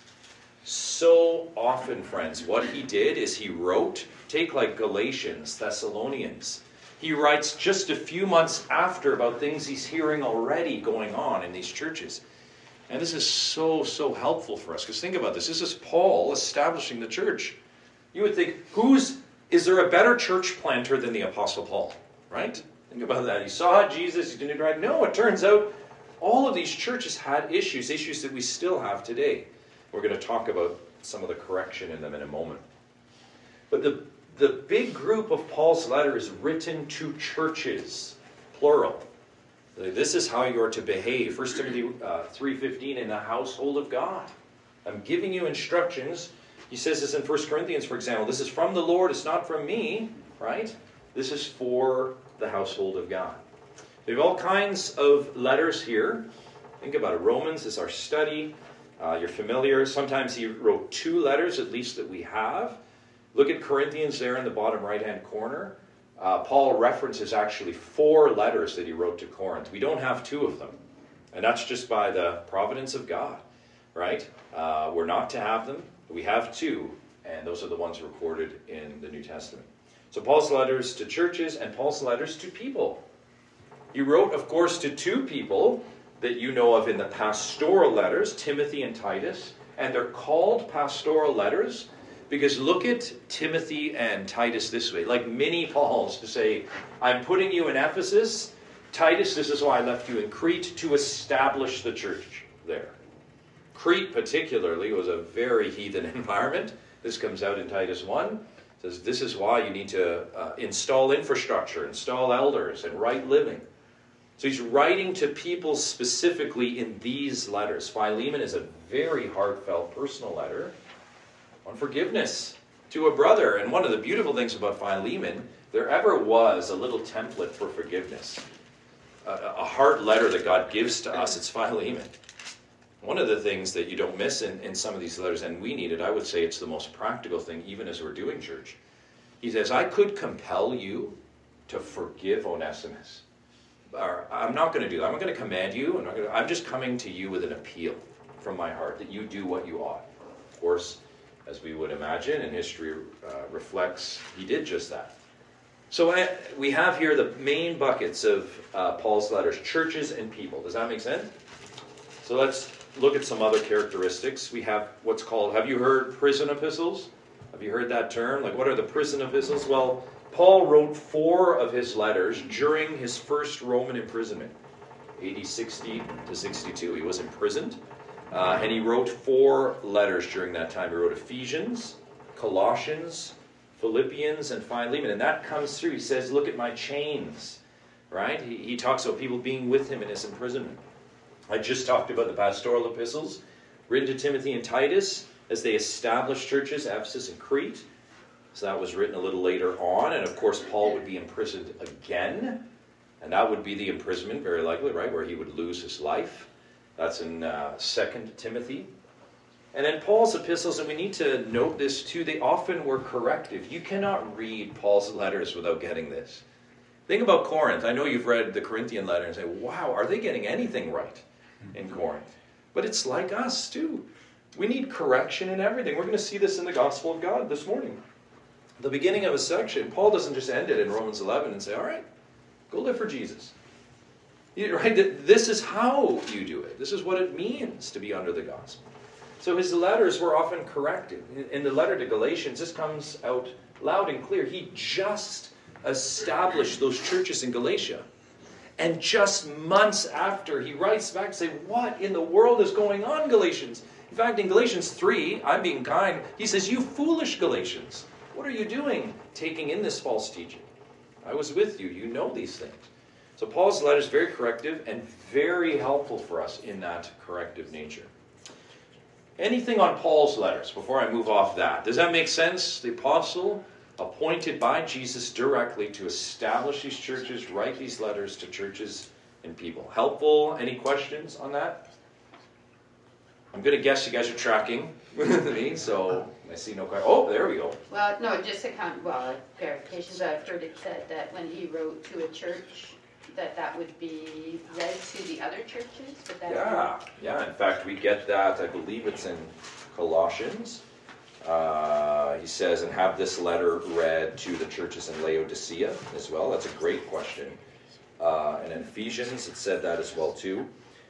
So often, friends, what he did is he wrote, take like Galatians, Thessalonians. He writes just a few months after about things he's hearing already going on in these churches. And this is so, so helpful for us. Because think about this. This is Paul establishing the church. You would think, is there a better church planter than the Apostle Paul? Right? Think about that. He saw Jesus, he didn't right. No, it turns out all of these churches had issues that we still have today. We're going to talk about some of the correction in them in a moment. But the big group of Paul's letter is written to churches, plural. This is how you are to behave. 1 Timothy 3:15, in the household of God. I'm giving you instructions. He says this in 1 Corinthians, for example. This is from the Lord, it's not from me, right? This is for the household of God. We have all kinds of letters here. Think about it. Romans is our study. You're familiar. Sometimes he wrote 2 letters, at least that we have. Look at Corinthians there in the bottom right-hand corner. Paul references actually 4 letters that he wrote to Corinth. We don't have 2 of them. And that's just by the providence of God, right? We're not to have them. We have 2, and those are the ones recorded in the New Testament. So Paul's letters to churches and Paul's letters to people. He wrote, of course, to 2 people, that you know of in the pastoral letters, Timothy and Titus. And they're called pastoral letters because look at Timothy and Titus this way, like mini Pauls to say, I'm putting you in Ephesus. Titus, this is why I left you in Crete, to establish the church there. Crete particularly was a very heathen environment. This comes out in Titus 1. It says this is why you need to install infrastructure, install elders, and right living. So he's writing to people specifically in these letters. Philemon is a very heartfelt personal letter on forgiveness to a brother. And one of the beautiful things about Philemon, there ever was a little template for forgiveness. A heart letter that God gives to us, it's Philemon. One of the things that you don't miss in some of these letters, and we need it, I would say it's the most practical thing, even as we're doing church. He says, I could compel you to forgive Onesimus. Or, I'm not going to do that. I'm not going to command you. I'm just coming to you with an appeal from my heart that you do what you ought. Of course, as we would imagine, and history reflects, he did just that. So we have here the main buckets of Paul's letters, churches and people. Does that make sense? So let's look at some other characteristics. We have what's called, have you heard prison epistles? Have you heard that term? Like, what are the prison epistles? Well, Paul wrote 4 of his letters during his first Roman imprisonment, AD 60 to 62. He was imprisoned, and he wrote 4 letters during that time. He wrote Ephesians, Colossians, Philippians, and Philemon. And that comes through. He says, look at my chains, right? He talks about people being with him in his imprisonment. I just talked about the pastoral epistles, written to Timothy and Titus as they established churches, Ephesus and Crete. So that was written a little later on. And of course, Paul would be imprisoned again. And that would be the imprisonment, very likely, right, where he would lose his life. That's in 2 Timothy. And then Paul's epistles, and we need to note this too, they often were corrective. You cannot read Paul's letters without getting this. Think about Corinth. I know you've read the Corinthian letter and say, wow, are they getting anything right in Corinth? But it's like us too. We need correction in everything. We're going to see this in the Gospel of God this morning. The beginning of a section, Paul doesn't just end it in Romans 11 and say, all right, go live for Jesus. Right? This is how you do it. This is what it means to be under the gospel. So his letters were often corrective. In the letter to Galatians, this comes out loud and clear. He just established those churches in Galatia. And just months after, he writes back and says, what in the world is going on, Galatians? In fact, in Galatians 3, I'm being kind, he says, you foolish Galatians. What are you doing taking in this false teaching? I was with you. You know these things. So Paul's letter is very corrective and very helpful for us in that corrective nature. Anything on Paul's letters before I move off that? Does that make sense? The apostle appointed by Jesus directly to establish these churches, write these letters to churches and people. Helpful? Any questions on that? I'm going to guess you guys are tracking with me, so I see no question. Oh, there we go. Well, no, just a clarification, but I've heard it said that when he wrote to a church, that would be read to the other churches? Would that Yeah. In fact, we get that, I believe it's in Colossians. He says, and have this letter read to the churches in Laodicea as well. That's a great question. And in Ephesians, it said that as well too.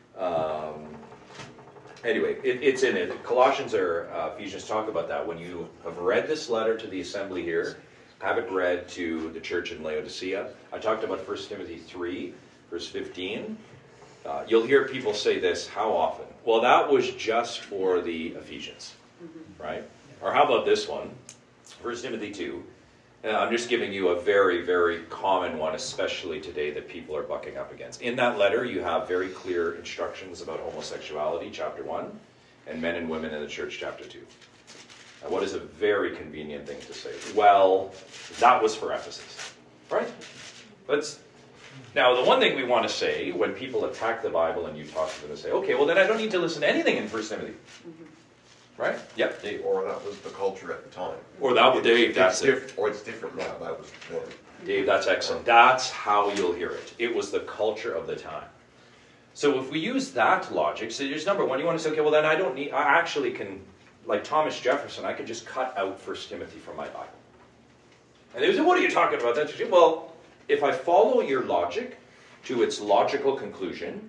Anyway, it's in it. Colossians or Ephesians talk about that. When you have read this letter to the assembly here, have it read to the church in Laodicea. I talked about 1 Timothy 3, verse 15. You'll hear people say this, how often? Well, that was just for the Ephesians, right? Or how about this one? 1 Timothy 2. I'm just giving you a very, very common one, especially today, that people are bucking up against. In that letter, you have very clear instructions about homosexuality, chapter 1, and men and women in the church, chapter 2. Now, what is a very convenient thing to say? Well, that was for Ephesus, right? Now, the one thing we want to say when people attack the Bible and you talk to them and say, okay, well, then I don't need to listen to anything in 1 Timothy. Right? Yep. Or that was the culture at the time. Or that was Dave, that's it. Or it's different now, that was before. Dave, that's excellent. That's how you'll hear it. It was the culture of the time. So if we use that logic, so there's number one, you want to say, okay, well then I actually can, like Thomas Jefferson, I can just cut out 1 Timothy from my Bible. And they say, what are you talking about? Well, if I follow your logic to its logical conclusion,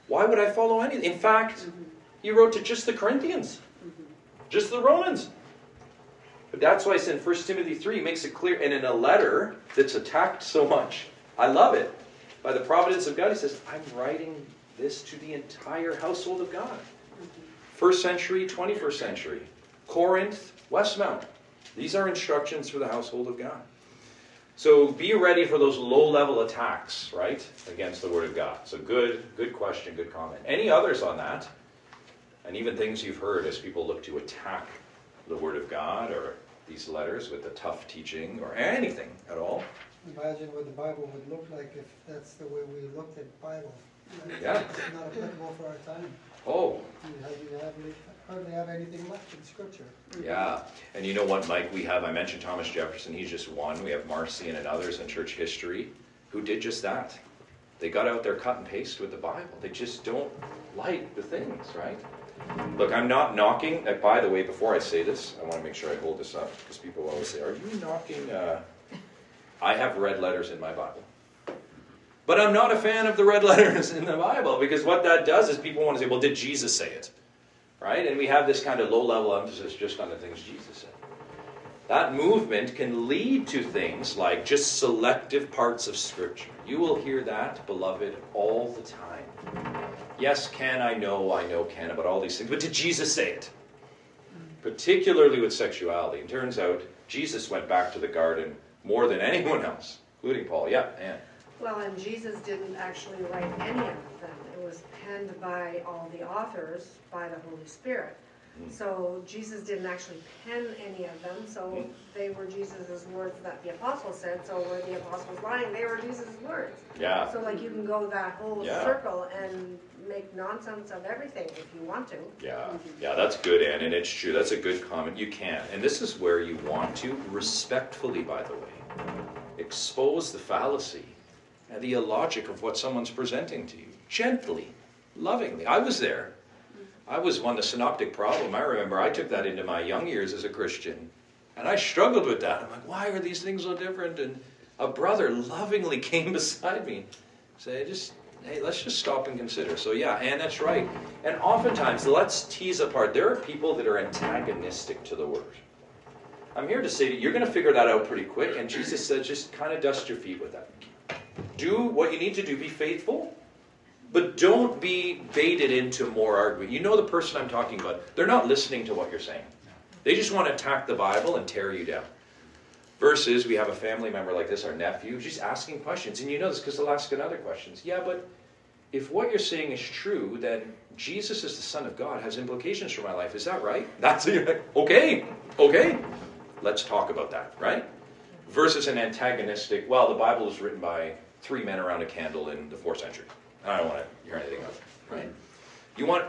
Why would I follow anything? In fact, he wrote to just the Corinthians, just the Romans. But that's why I said in 1 Timothy 3, he makes it clear, and in a letter that's attacked so much, I love it. By the providence of God, he says, I'm writing this to the entire household of God. 1st century, 21st century, Corinth, Westmount. These are instructions for the household of God. So be ready for those low-level attacks, right, against the Word of God. So good question, good comment. Any others on that? And even things you've heard as people look to attack the Word of God or these letters with the tough teaching or anything at all? Imagine what the Bible would look like if that's the way we looked at the Bible. Yeah. It's not applicable for our time. Oh, You hardly have anything left in Scripture. yeah. And you know what, Mike, I mentioned Thomas Jefferson, he's just one. We have Marcion and others in church history who did just that. They got out there cut and paste with the Bible. They just don't like the things, right? Look, I'm not knocking, by the way, before I say this, I want to make sure I hold this up, because people always say, are you knocking? I have red letters in my Bible. But I'm not a fan of the red letters in the Bible, because what that does is people want to say, well, did Jesus say it? Right? And we have this kind of low-level emphasis just on the things Jesus said. That movement can lead to things like just selective parts of Scripture. You will hear that, beloved, all the time. Yes, I know, can, about all these things. But did Jesus say it? Particularly with sexuality. It turns out Jesus went back to the garden more than anyone else, including Paul. Yeah, Anne. Well, and Jesus didn't actually write any of them. It was penned by all the authors by the Holy Spirit. So Jesus didn't actually pen any of them, so they were Jesus' words that the apostles said, so were the apostles lying, they were Jesus' words. Yeah. So like you can go that whole circle and make nonsense of everything if you want to. Yeah, that's good, Anne, and it's true. That's a good comment. You can. And this is where you want to, respectfully, by the way, expose the fallacy and the illogic of what someone's presenting to you. Gently, lovingly. I was there. I was the synoptic problem. I remember I took that into my young years as a Christian. And I struggled with that. I'm like, why are these things so different? And a brother lovingly came beside me. Say, hey, let's just stop and consider. So yeah, and that's right. And oftentimes, let's tease apart. There are people that are antagonistic to the Word. I'm here to say that you're going to figure that out pretty quick. And Jesus said, just kind of dust your feet with that. Do what you need to do. Be faithful. But don't be baited into more argument. You know the person I'm talking about. They're not listening to what you're saying. They just want to attack the Bible and tear you down. Versus, we have a family member like this, our nephew, just asking questions. And you know this because they'll ask another questions. Yeah, but if what you're saying is true, then Jesus is the Son of God, has implications for my life. Is that right? That's okay. Let's talk about that, right? Versus an antagonistic, well, the Bible is written by 3 men around a candle in the 4th century. I don't want to hear anything else, right? You want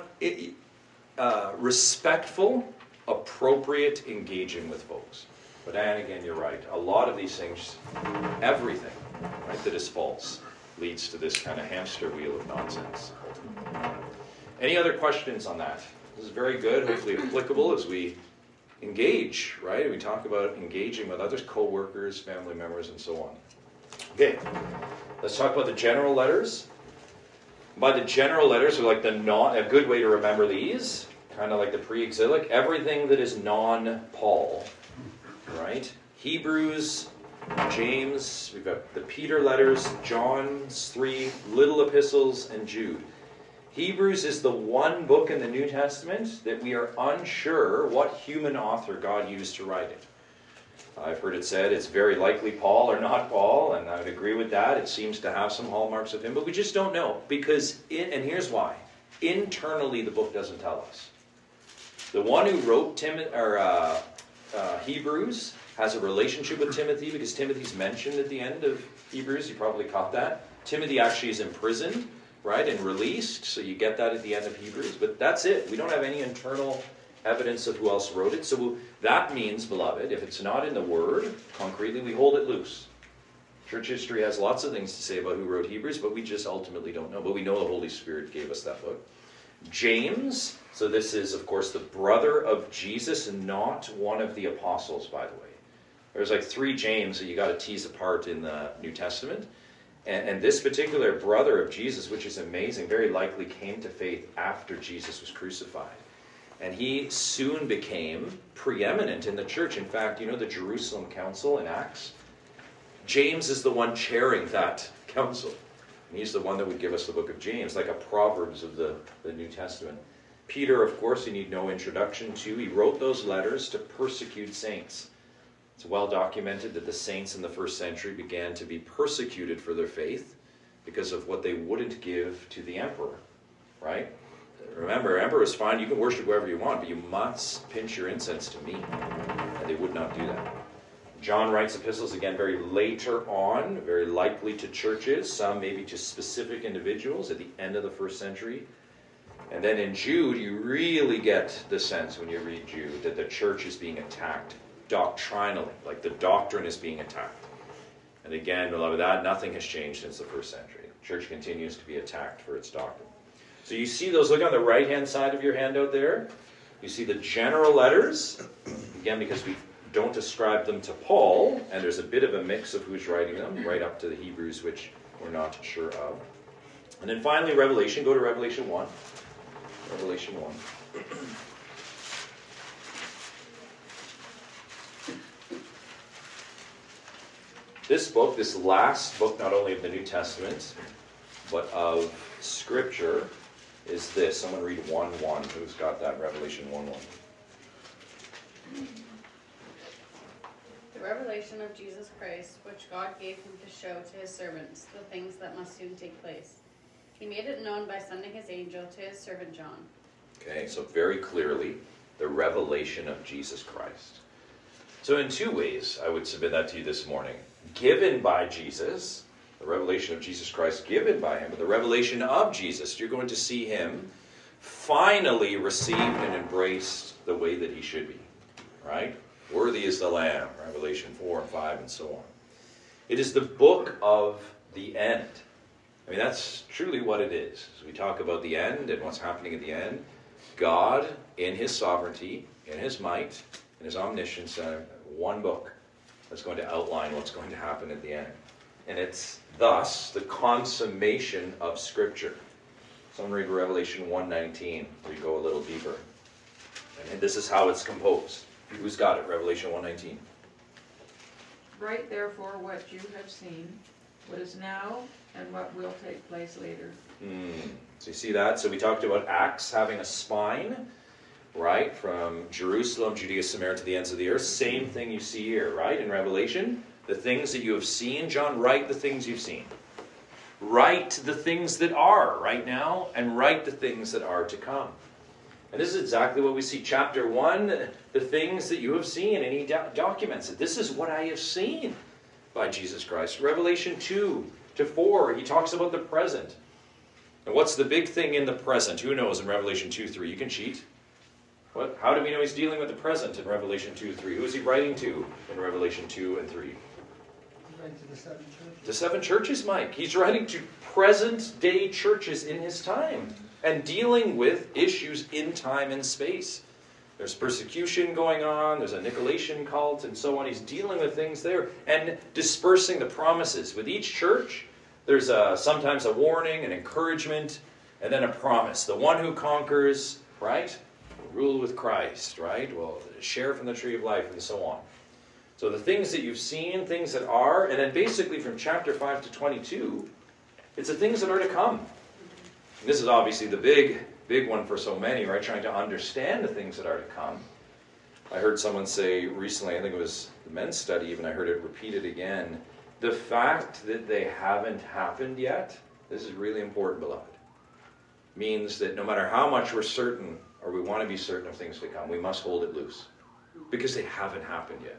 respectful, appropriate engaging with folks. But Anne, again, you're right. A lot of these things, everything, right, that is false leads to this kind of hamster wheel of nonsense. Any other questions on that? This is very good, hopefully applicable as we engage, right? We talk about engaging with others, co-workers, family members, and so on. Okay, let's talk about the general letters. By the general letters, are like a good way to remember these, kind of like the pre-exilic, everything that is non-Paul, right? Hebrews, James, we've got the Peter letters, John's 3 little epistles, and Jude. Hebrews is the one book in the New Testament that we are unsure what human author God used to write it. I've heard it said it's very likely Paul or not Paul, and I would agree with that. It seems to have some hallmarks of him, but we just don't know. Because, and here's why. Internally, the book doesn't tell us. The one who wrote Hebrews has a relationship with Timothy because Timothy's mentioned at the end of Hebrews. You probably caught that. Timothy actually is imprisoned, right, and released, so you get that at the end of Hebrews. But that's it. We don't have any internal evidence of who else wrote it. So that means, beloved, if it's not in the Word, concretely, we hold it loose. Church history has lots of things to say about who wrote Hebrews, but we just ultimately don't know. But we know the Holy Spirit gave us that book. James, so this is, of course, the brother of Jesus, and not one of the apostles, by the way. There's like 3 James that you got to tease apart in the New Testament. And this particular brother of Jesus, which is amazing, very likely came to faith after Jesus was crucified. And he soon became preeminent in the church. In fact, you know the Jerusalem Council in Acts? James is the one chairing that council. And he's the one that would give us the book of James, like a Proverbs of the New Testament. Peter, of course, you need no introduction to. He wrote those letters to persecute saints. It's well documented that the saints in the first century began to be persecuted for their faith because of what they wouldn't give to the emperor, right? Remember, emperor is fine, you can worship whoever you want, but you must pinch your incense to me. And they would not do that. John writes epistles, again, very later on, very likely to churches, some maybe to specific individuals at the end of the first century. And then in Jude, you really get the sense when you read Jude that the church is being attacked doctrinally, like the doctrine is being attacked. And again, beloved, that nothing has changed since the first century. The church continues to be attacked for its doctrine. So you see those, look on the right-hand side of your handout there. You see the general letters, again, because we don't ascribe them to Paul, and there's a bit of a mix of who's writing them, right up to the Hebrews, which we're not sure of. And then finally, Revelation. Go to Revelation 1. Revelation 1. This book, this last book, not only of the New Testament, but of Scripture, is this. Someone read 1:1. Who's got that? Revelation 1:1. The revelation of Jesus Christ, which God gave him to show to his servants the things that must soon take place. He made it known by sending his angel to his servant John. Okay, so very clearly, the revelation of Jesus Christ. So in two ways, I would submit that to you this morning. Given by Jesus, the revelation of Jesus Christ given by him, but the revelation of Jesus, you're going to see him finally received and embraced the way that he should be, right? Worthy is the Lamb, Revelation 4 and 5 and so on. It is the book of the end. I mean, that's truly what it is. As we talk about the end and what's happening at the end, God, in his sovereignty, in his might, in his omniscience, one book that's going to outline what's going to happen at the end. And it's thus the consummation of Scripture. Someone read Revelation 1:19, where you go a little deeper. And this is how it's composed. Who's got it? Revelation 1:19. Write therefore what you have seen, what is now, and what will take place later. So you see that? So we talked about Acts having a spine, right? From Jerusalem, Judea, Samaria to the ends of the earth. Same thing you see here, right? In Revelation, the things that you have seen, John, write the things you've seen. Write the things that are right now, and write the things that are to come. And this is exactly what we see. Chapter 1, the things that you have seen, and he documents it. This is what I have seen by Jesus Christ. Revelation 2 to 4, he talks about the present. And what's the big thing in the present? Who knows in Revelation 2:3? You can cheat. What? How do we know he's dealing with the present in Revelation 2:3? Who is he writing to in Revelation 2 and 3? He's writing to the 7 churches. The 7 churches, Mike. He's writing to present-day churches in his time and dealing with issues in time and space. There's persecution going on, there's a Nicolaitan cult, and so on. He's dealing with things there and dispersing the promises. With each church, there's sometimes a warning, an encouragement, and then a promise. The one who conquers, right, will rule with Christ, right, will share from the tree of life, and so on. So the things that you've seen, things that are, and then basically from chapter 5 to 22, it's the things that are to come. And this is obviously the big one for so many, right, trying to understand the things that are to come. I heard someone say recently, I think it was the men's study even, I heard it repeated again, the fact that they haven't happened yet, this is really important, beloved, means that no matter how much we're certain, or we want to be certain of things to come, we must hold it loose. Because they haven't happened yet.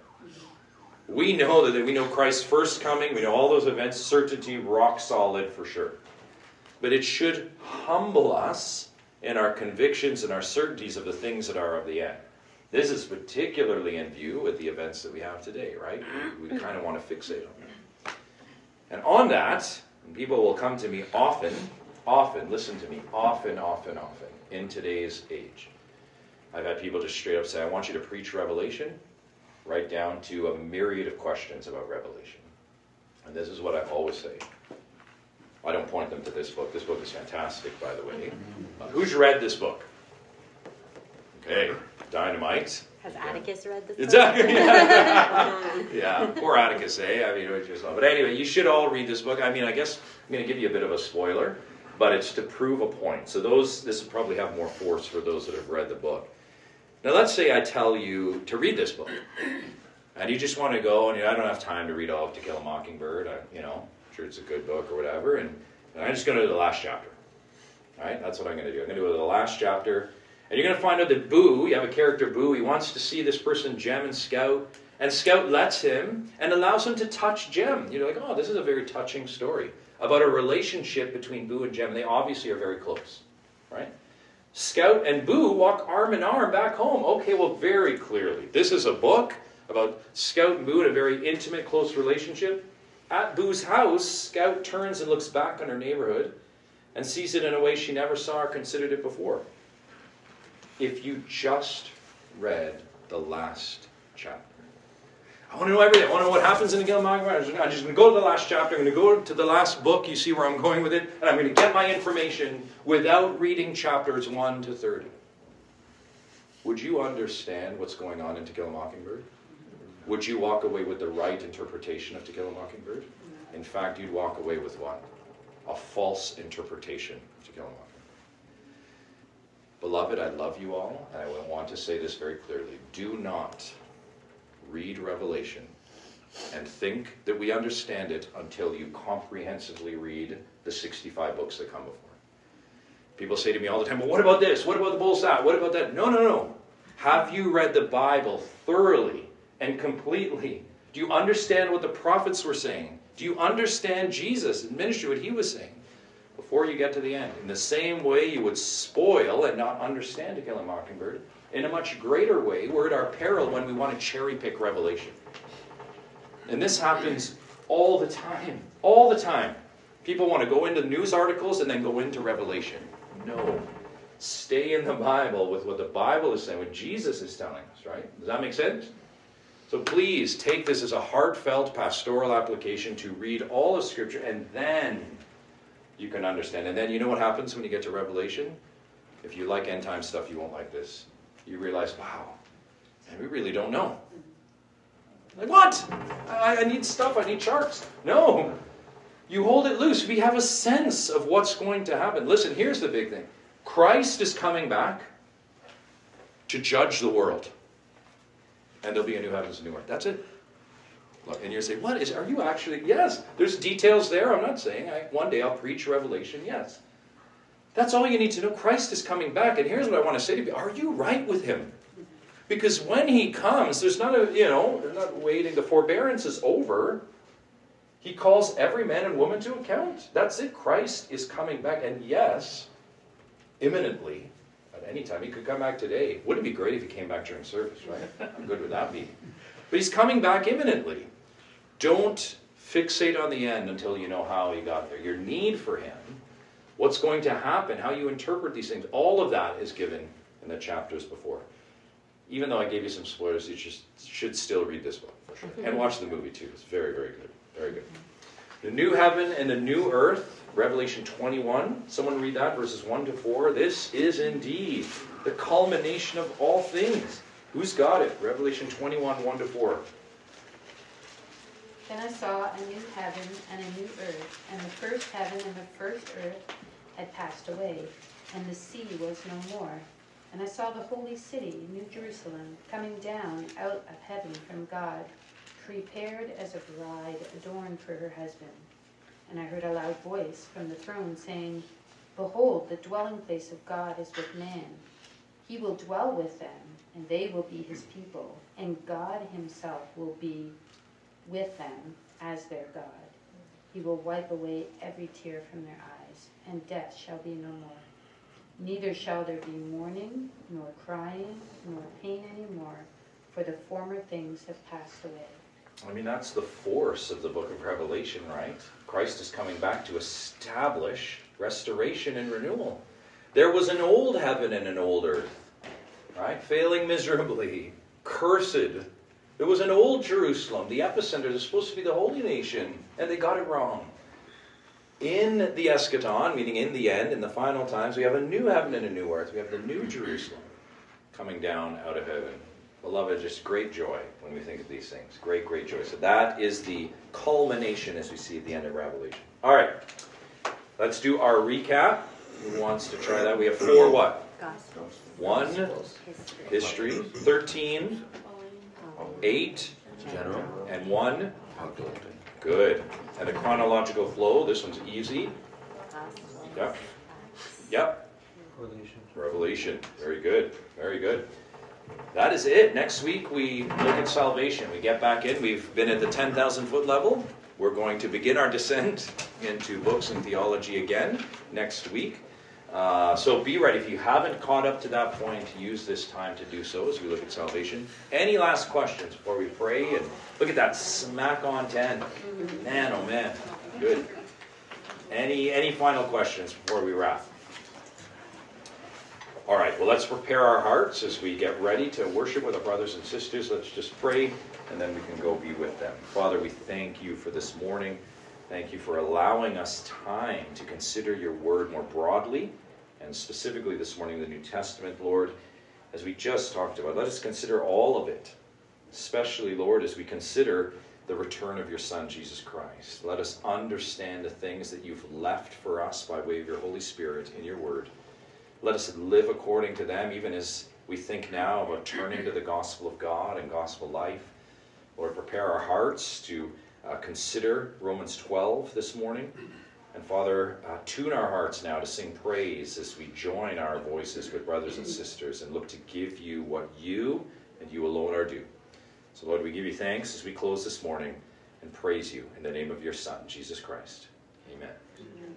We know that we know Christ's first coming, we know all those events, certainty, rock solid for sure. But it should humble us in our convictions and our certainties of the things that are of the end. This is particularly in view with the events that we have today, right? We kind of want to fixate on that. And on that, people will come to me often, listen to me, often, in today's age. I've had people just straight up say, I want you to preach Revelation, right down to a myriad of questions about Revelation. And this is what I always say. I don't point them to this book. This book is fantastic, by the way. Who's read this book? Okay, dynamite. Has Atticus read this book? Exactly. Yeah, poor Atticus, eh? I mean, but anyway, you should all read this book. I mean, I guess I'm going to give you a bit of a spoiler, but it's to prove a point. So this will probably have more force for those that have read the book. Now, let's say I tell you to read this book, and you just want to go, and I don't have time to read all of To Kill a Mockingbird. I'm sure it's a good book or whatever, and I'm just going to do the last chapter. All right, that's what I'm going to do. I'm going to do the last chapter. And you're going to find out that Boo, you have a character Boo, he wants to see this person Jem and Scout lets him and allows him to touch Jem. You're like, oh, this is a very touching story about a relationship between Boo and Jem. They obviously are very close, right? Scout and Boo walk arm in arm back home. Okay, well, very clearly, this is a book about Scout and Boo in a very intimate, close relationship. At Boo's house, Scout turns and looks back on her neighborhood and sees it in a way she never saw or considered it before. If you just read the last chapter. I want to know everything. I want to know what happens in the Kill a Mockingbird. I'm just going to go to the last chapter. I'm going to go to the last book. You see where I'm going with it? And I'm going to get my information without reading chapters 1 to 30. Would you understand what's going on in To Kill a Mockingbird? Would you walk away with the right interpretation of To Kill a Mockingbird? In fact, you'd walk away with what? A false interpretation of To Kill a Mockingbird. Beloved, I love you all, and I want to say this very clearly. Do not read Revelation and think that we understand it until you comprehensively read the 65 books that come before it. People say to me all the time, well, what about this? What about the bull's that? What about that? No. Have you read the Bible thoroughly and completely? Do you understand what the prophets were saying? Do you understand Jesus and ministry, what he was saying? Before you get to the end. In the same way you would spoil and not understand To Kill a Mockingbird, in a much greater way, we're at our peril when we want to cherry pick Revelation. And this happens all the time. All the time. People want to go into news articles and then go into Revelation. No. Stay in the Bible with what the Bible is saying, what Jesus is telling us, right? Does that make sense? So please take this as a heartfelt pastoral application to read all of Scripture, and then you can understand. And then you know what happens when you get to Revelation? If you like end time stuff, you won't like this. You realize, wow, and we really don't know. Like, what? I need stuff, I need charts. No. You hold it loose. We have a sense of what's going to happen. Listen, here's the big thing. Christ is coming back to judge the world. And there'll be a new heavens and new earth. That's it. Look, and you're saying, are you actually? Yes, there's details there. I'm not saying one day I'll preach Revelation. Yes. That's all you need to know. Christ is coming back. And here's what I want to say to you. Are you right with him? Because when he comes, there's not they're not waiting. The forbearance is over. He calls every man and woman to account. That's it. Christ is coming back. And yes, imminently, at any time. He could come back today. Wouldn't it be great if he came back during service, right? How good would that be? But he's coming back imminently. Don't fixate on the end until you know how he got there. Your need for him, what's going to happen, how you interpret these things, all of that is given in the chapters before. Even though I gave you some spoilers, you should still read this book, for sure. And watch the movie, too. It's very, very good. Very good. The new heaven and the new earth, Revelation 21. Someone read that, verses 1 to 4. This is indeed the culmination of all things. Who's got it? Revelation 21, 1 to 4. Then I saw a new heaven and a new earth, and the first heaven and the first earth had passed away, and the sea was no more. And I saw the holy city, New Jerusalem, coming down out of heaven from God, prepared as a bride adorned for her husband. And I heard a loud voice from the throne saying, Behold, the dwelling place of God is with man. He will dwell with them, and they will be his people, and God himself will be with them as their God. He will wipe away every tear from their eyes, and death shall be no more. Neither shall there be mourning, nor crying, nor pain any more, for the former things have passed away. I mean, that's the force of the book of Revelation, right? Christ is coming back to establish restoration and renewal. There was an old heaven and an old earth, right? Failing miserably, cursed. There was an old Jerusalem, the epicenter. They're supposed to be the holy nation, and they got it wrong. In the eschaton, meaning in the end, in the final times, we have a new heaven and a new earth. We have the new Jerusalem coming down out of heaven. Beloved, just great joy when we think of these things. Great, great joy. So that is the culmination as we see at the end of Revelation. All right. Let's do our recap. Who wants to try that? We have 4 what? Gospel. 1, history. 13, 8, General. and 1. Good. And the chronological flow, this one's easy. Gospel. Yep. Yep. Revelation. Very good. Very good. That is it. Next week we look at salvation. We get back in. We've been at the 10,000 foot level. We're going to begin our descent into books and theology again next week. So be ready. If you haven't caught up to that point, use this time to do so as we look at salvation. Any last questions before we pray? And look at that, smack on 10. Man, oh man. Good. Any final questions before we wrap? All right, well, let's prepare our hearts as we get ready to worship with our brothers and sisters. Let's just pray, and then we can go be with them. Father, we thank you for this morning. Thank you for allowing us time to consider your word more broadly, and specifically this morning the New Testament, Lord, as we just talked about. Let us consider all of it, especially, Lord, as we consider the return of your Son, Jesus Christ. Let us understand the things that you've left for us by way of your Holy Spirit in your word. Let us live according to them, even as we think now about turning to the gospel of God and gospel life. Lord, prepare our hearts to consider Romans 12 this morning. And Father, tune our hearts now to sing praise as we join our voices with brothers and sisters and look to give you what you and you alone are due. So Lord, we give you thanks as we close this morning and praise you in the name of your Son, Jesus Christ. Amen.